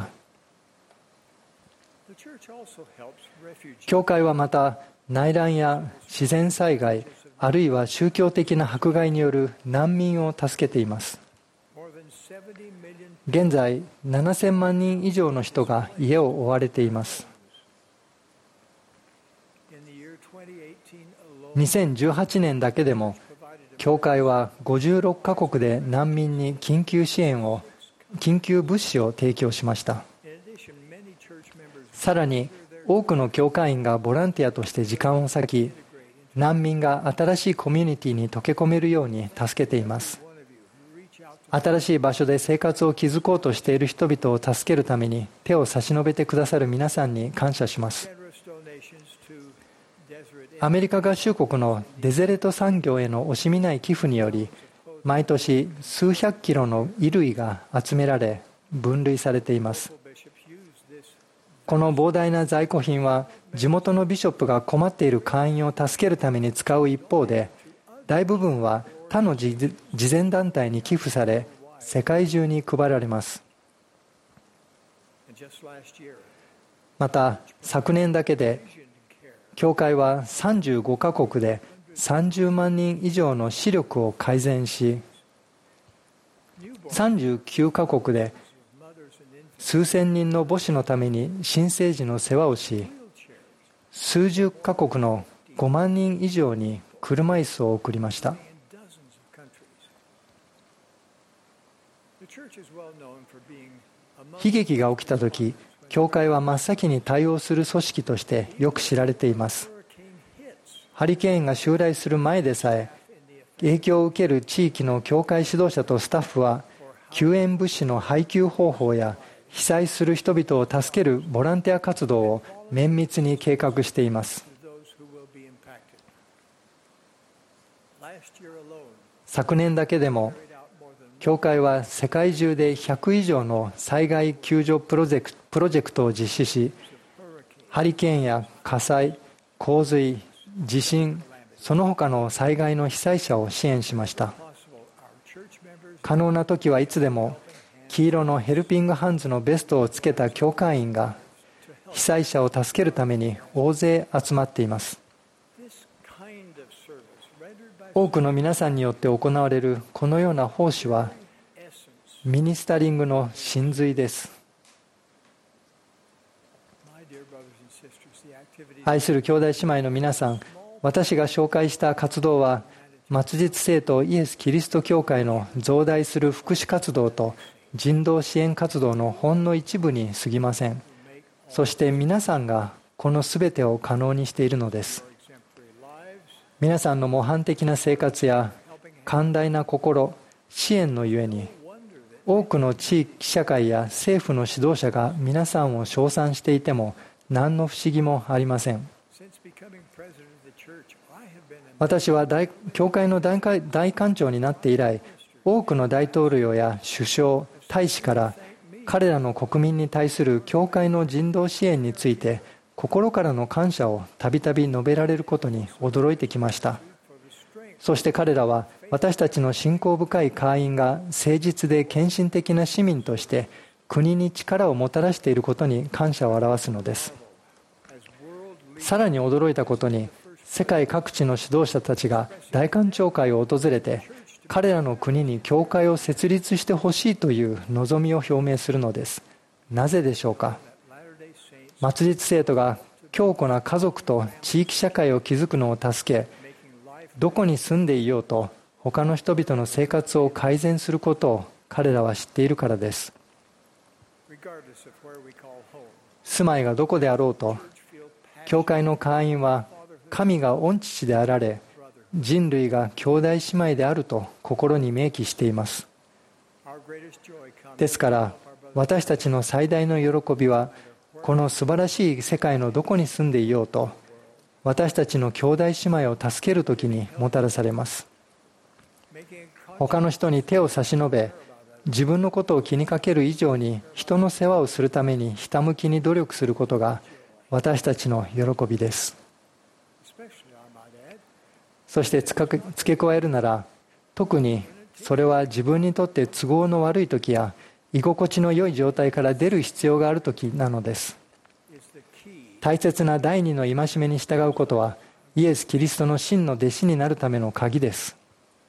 教会はまた内乱や自然災害、あるいは宗教的な迫害による難民を助けています。現在7000万人以上の人が家を追われています。2018年だけでも教会は56カ国で難民に緊急物資を提供しました。さらに多くの教会員がボランティアとして時間を割き、難民が新しいコミュニティに溶け込めるように助けています。新しい場所で生活を築こうとしている人々を助けるために手を差し伸べてくださる皆さんに感謝します。アメリカ合衆国のデゼレット産業への惜しみない寄付により、毎年数百キロの衣類が集められ分類されています。この膨大な在庫品は地元のビショップが困っている会員を助けるために使う一方で、大部分は他の慈善団体に寄付され世界中に配られます。また昨年だけで教会は35カ国で30万人以上の視力を改善し、39カ国で数千人の母子のために新生児の世話をし、数十カ国の5万人以上に車椅子を送りました。悲劇が起きたとき、教会は真っ先に対応する組織としてよく知られています。ハリケーンが襲来する前でさえ、影響を受ける地域の教会指導者とスタッフは、救援物資の配給方法や被災する人々を助けるボランティア活動を綿密に計画しています。昨年だけでも教会は世界中で100以上の災害救助プロジェクトを実施し、ハリケーンや火災、洪水、地震、その他の災害の被災者を支援しました。 可能な時はいつでも黄色のヘルピングハンズのベストをつけた教会員が被災者を助けるために大勢集まっています。多くの皆さんによって行われるこのような奉仕はミニスタリングの真髄です。愛する兄弟姉妹の皆さん、私が紹介した活動は末日聖徒イエス・キリスト教会の増大する福祉活動と人道支援活動のほんの一部に過ぎません。そして皆さんがこのすべてを可能にしているのです。皆さんの模範的な生活や寛大な心、支援のゆえに多くの地域社会や政府の指導者が皆さんを称賛していても何の不思議もありません。私は教会の大官長になって以来、多くの大統領や首相、大使から彼らの国民に対する教会の人道支援について心からの感謝をたびたび述べられることに驚いてきました。そして彼らは私たちの信仰深い会員が誠実で献身的な市民として国に力をもたらしていることに感謝を表すのです。さらに驚いたことに、世界各地の指導者たちが大官庁会を訪れて彼らの国に教会を設立してほしいという望みを表明するのです。なぜでしょうか。末日聖徒が強固な家族と地域社会を築くのを助け、どこに住んでいようと他の人々の生活を改善することを彼らは知っているからです。住まいがどこであろうと、教会の会員は神が御父であられ、人類が兄弟姉妹であると心に明記しています。ですから私たちの最大の喜びは、この素晴らしい世界のどこに住んでいようと私たちの兄弟姉妹を助けるときにもたらされます。他の人に手を差し伸べ、自分のことを気にかける以上に人の世話をするためにひたむきに努力することが私たちの喜びです。そして付け加えるなら、特にそれは自分にとって都合の悪い時や居心地の良い状態から出る必要がある時なのです。大切な第二の戒めに従うことはイエス・キリストの真の弟子になるための鍵です。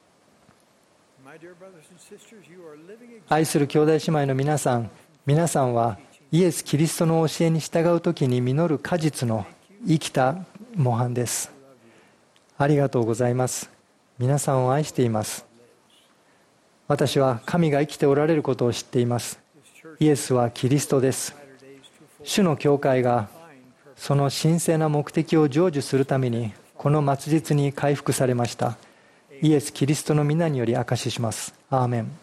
愛する兄弟姉妹の皆さんはイエス・キリストの教えに従う時に実る果実の生きた模範です。ありがとうございます。皆さんを愛しています。私は神が生きておられることを知っています。イエスはキリストです。主の教会がその神聖な目的を成就するためにこの末日に回復されました。イエス・キリストの皆により証しします。アーメン。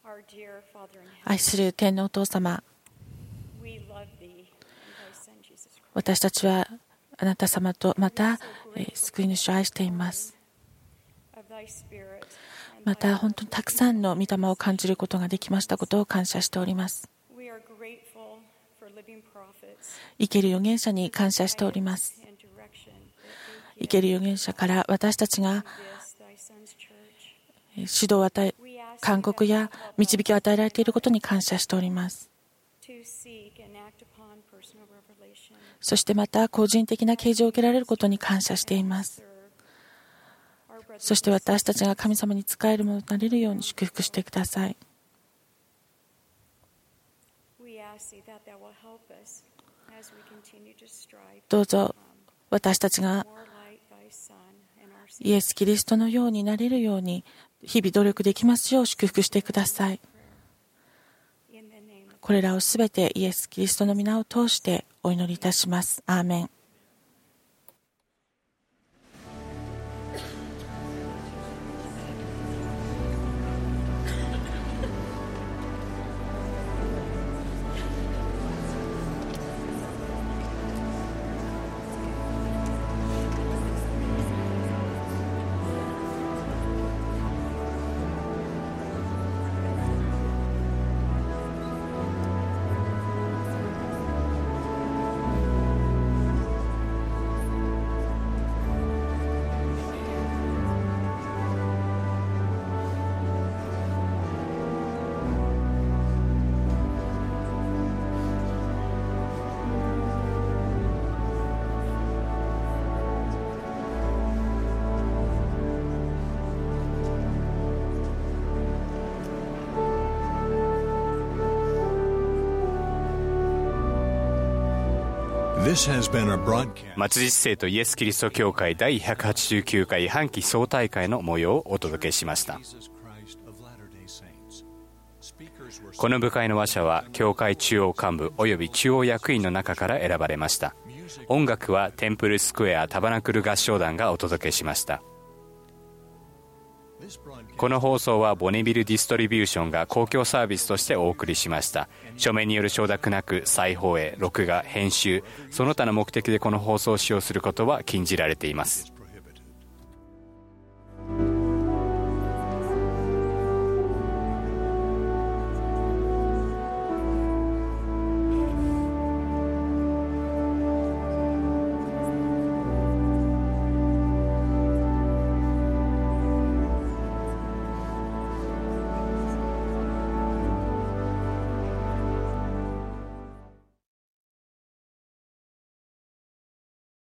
愛する天皇お父様、私たちはあなた様とまた救い主を愛しています。また本当にたくさんの御霊を感じることができましたことを感謝しております。生ける預言者に感謝しております。生ける預言者から私たちが指導を与え、勧告や導きを与えられていることに感謝しております。そしてまた個人的な啓示を受けられることに感謝しています。そして私たちが神様に仕えるものとなれるように祝福してください。どうぞ私たちがイエス・キリストのようになれるように日々努力できますよう祝福してください。これらをすべてイエス・キリストの皆を通してお祈りいたします。アーメン。 松実生とイエス・キリスト教会第189回半期総大会の模様をお届けしました。この部会の話者は教会中央幹部および中央役員の中から選ばれました。音楽はテンプルスクエアタバナクル合唱団がお届けしました。この放送はボネビルディストリビューションが公共サービスとしてお送りしました。書面による承諾なく再放映、録画、編集、その他の目的でこの放送を使用することは禁じられています。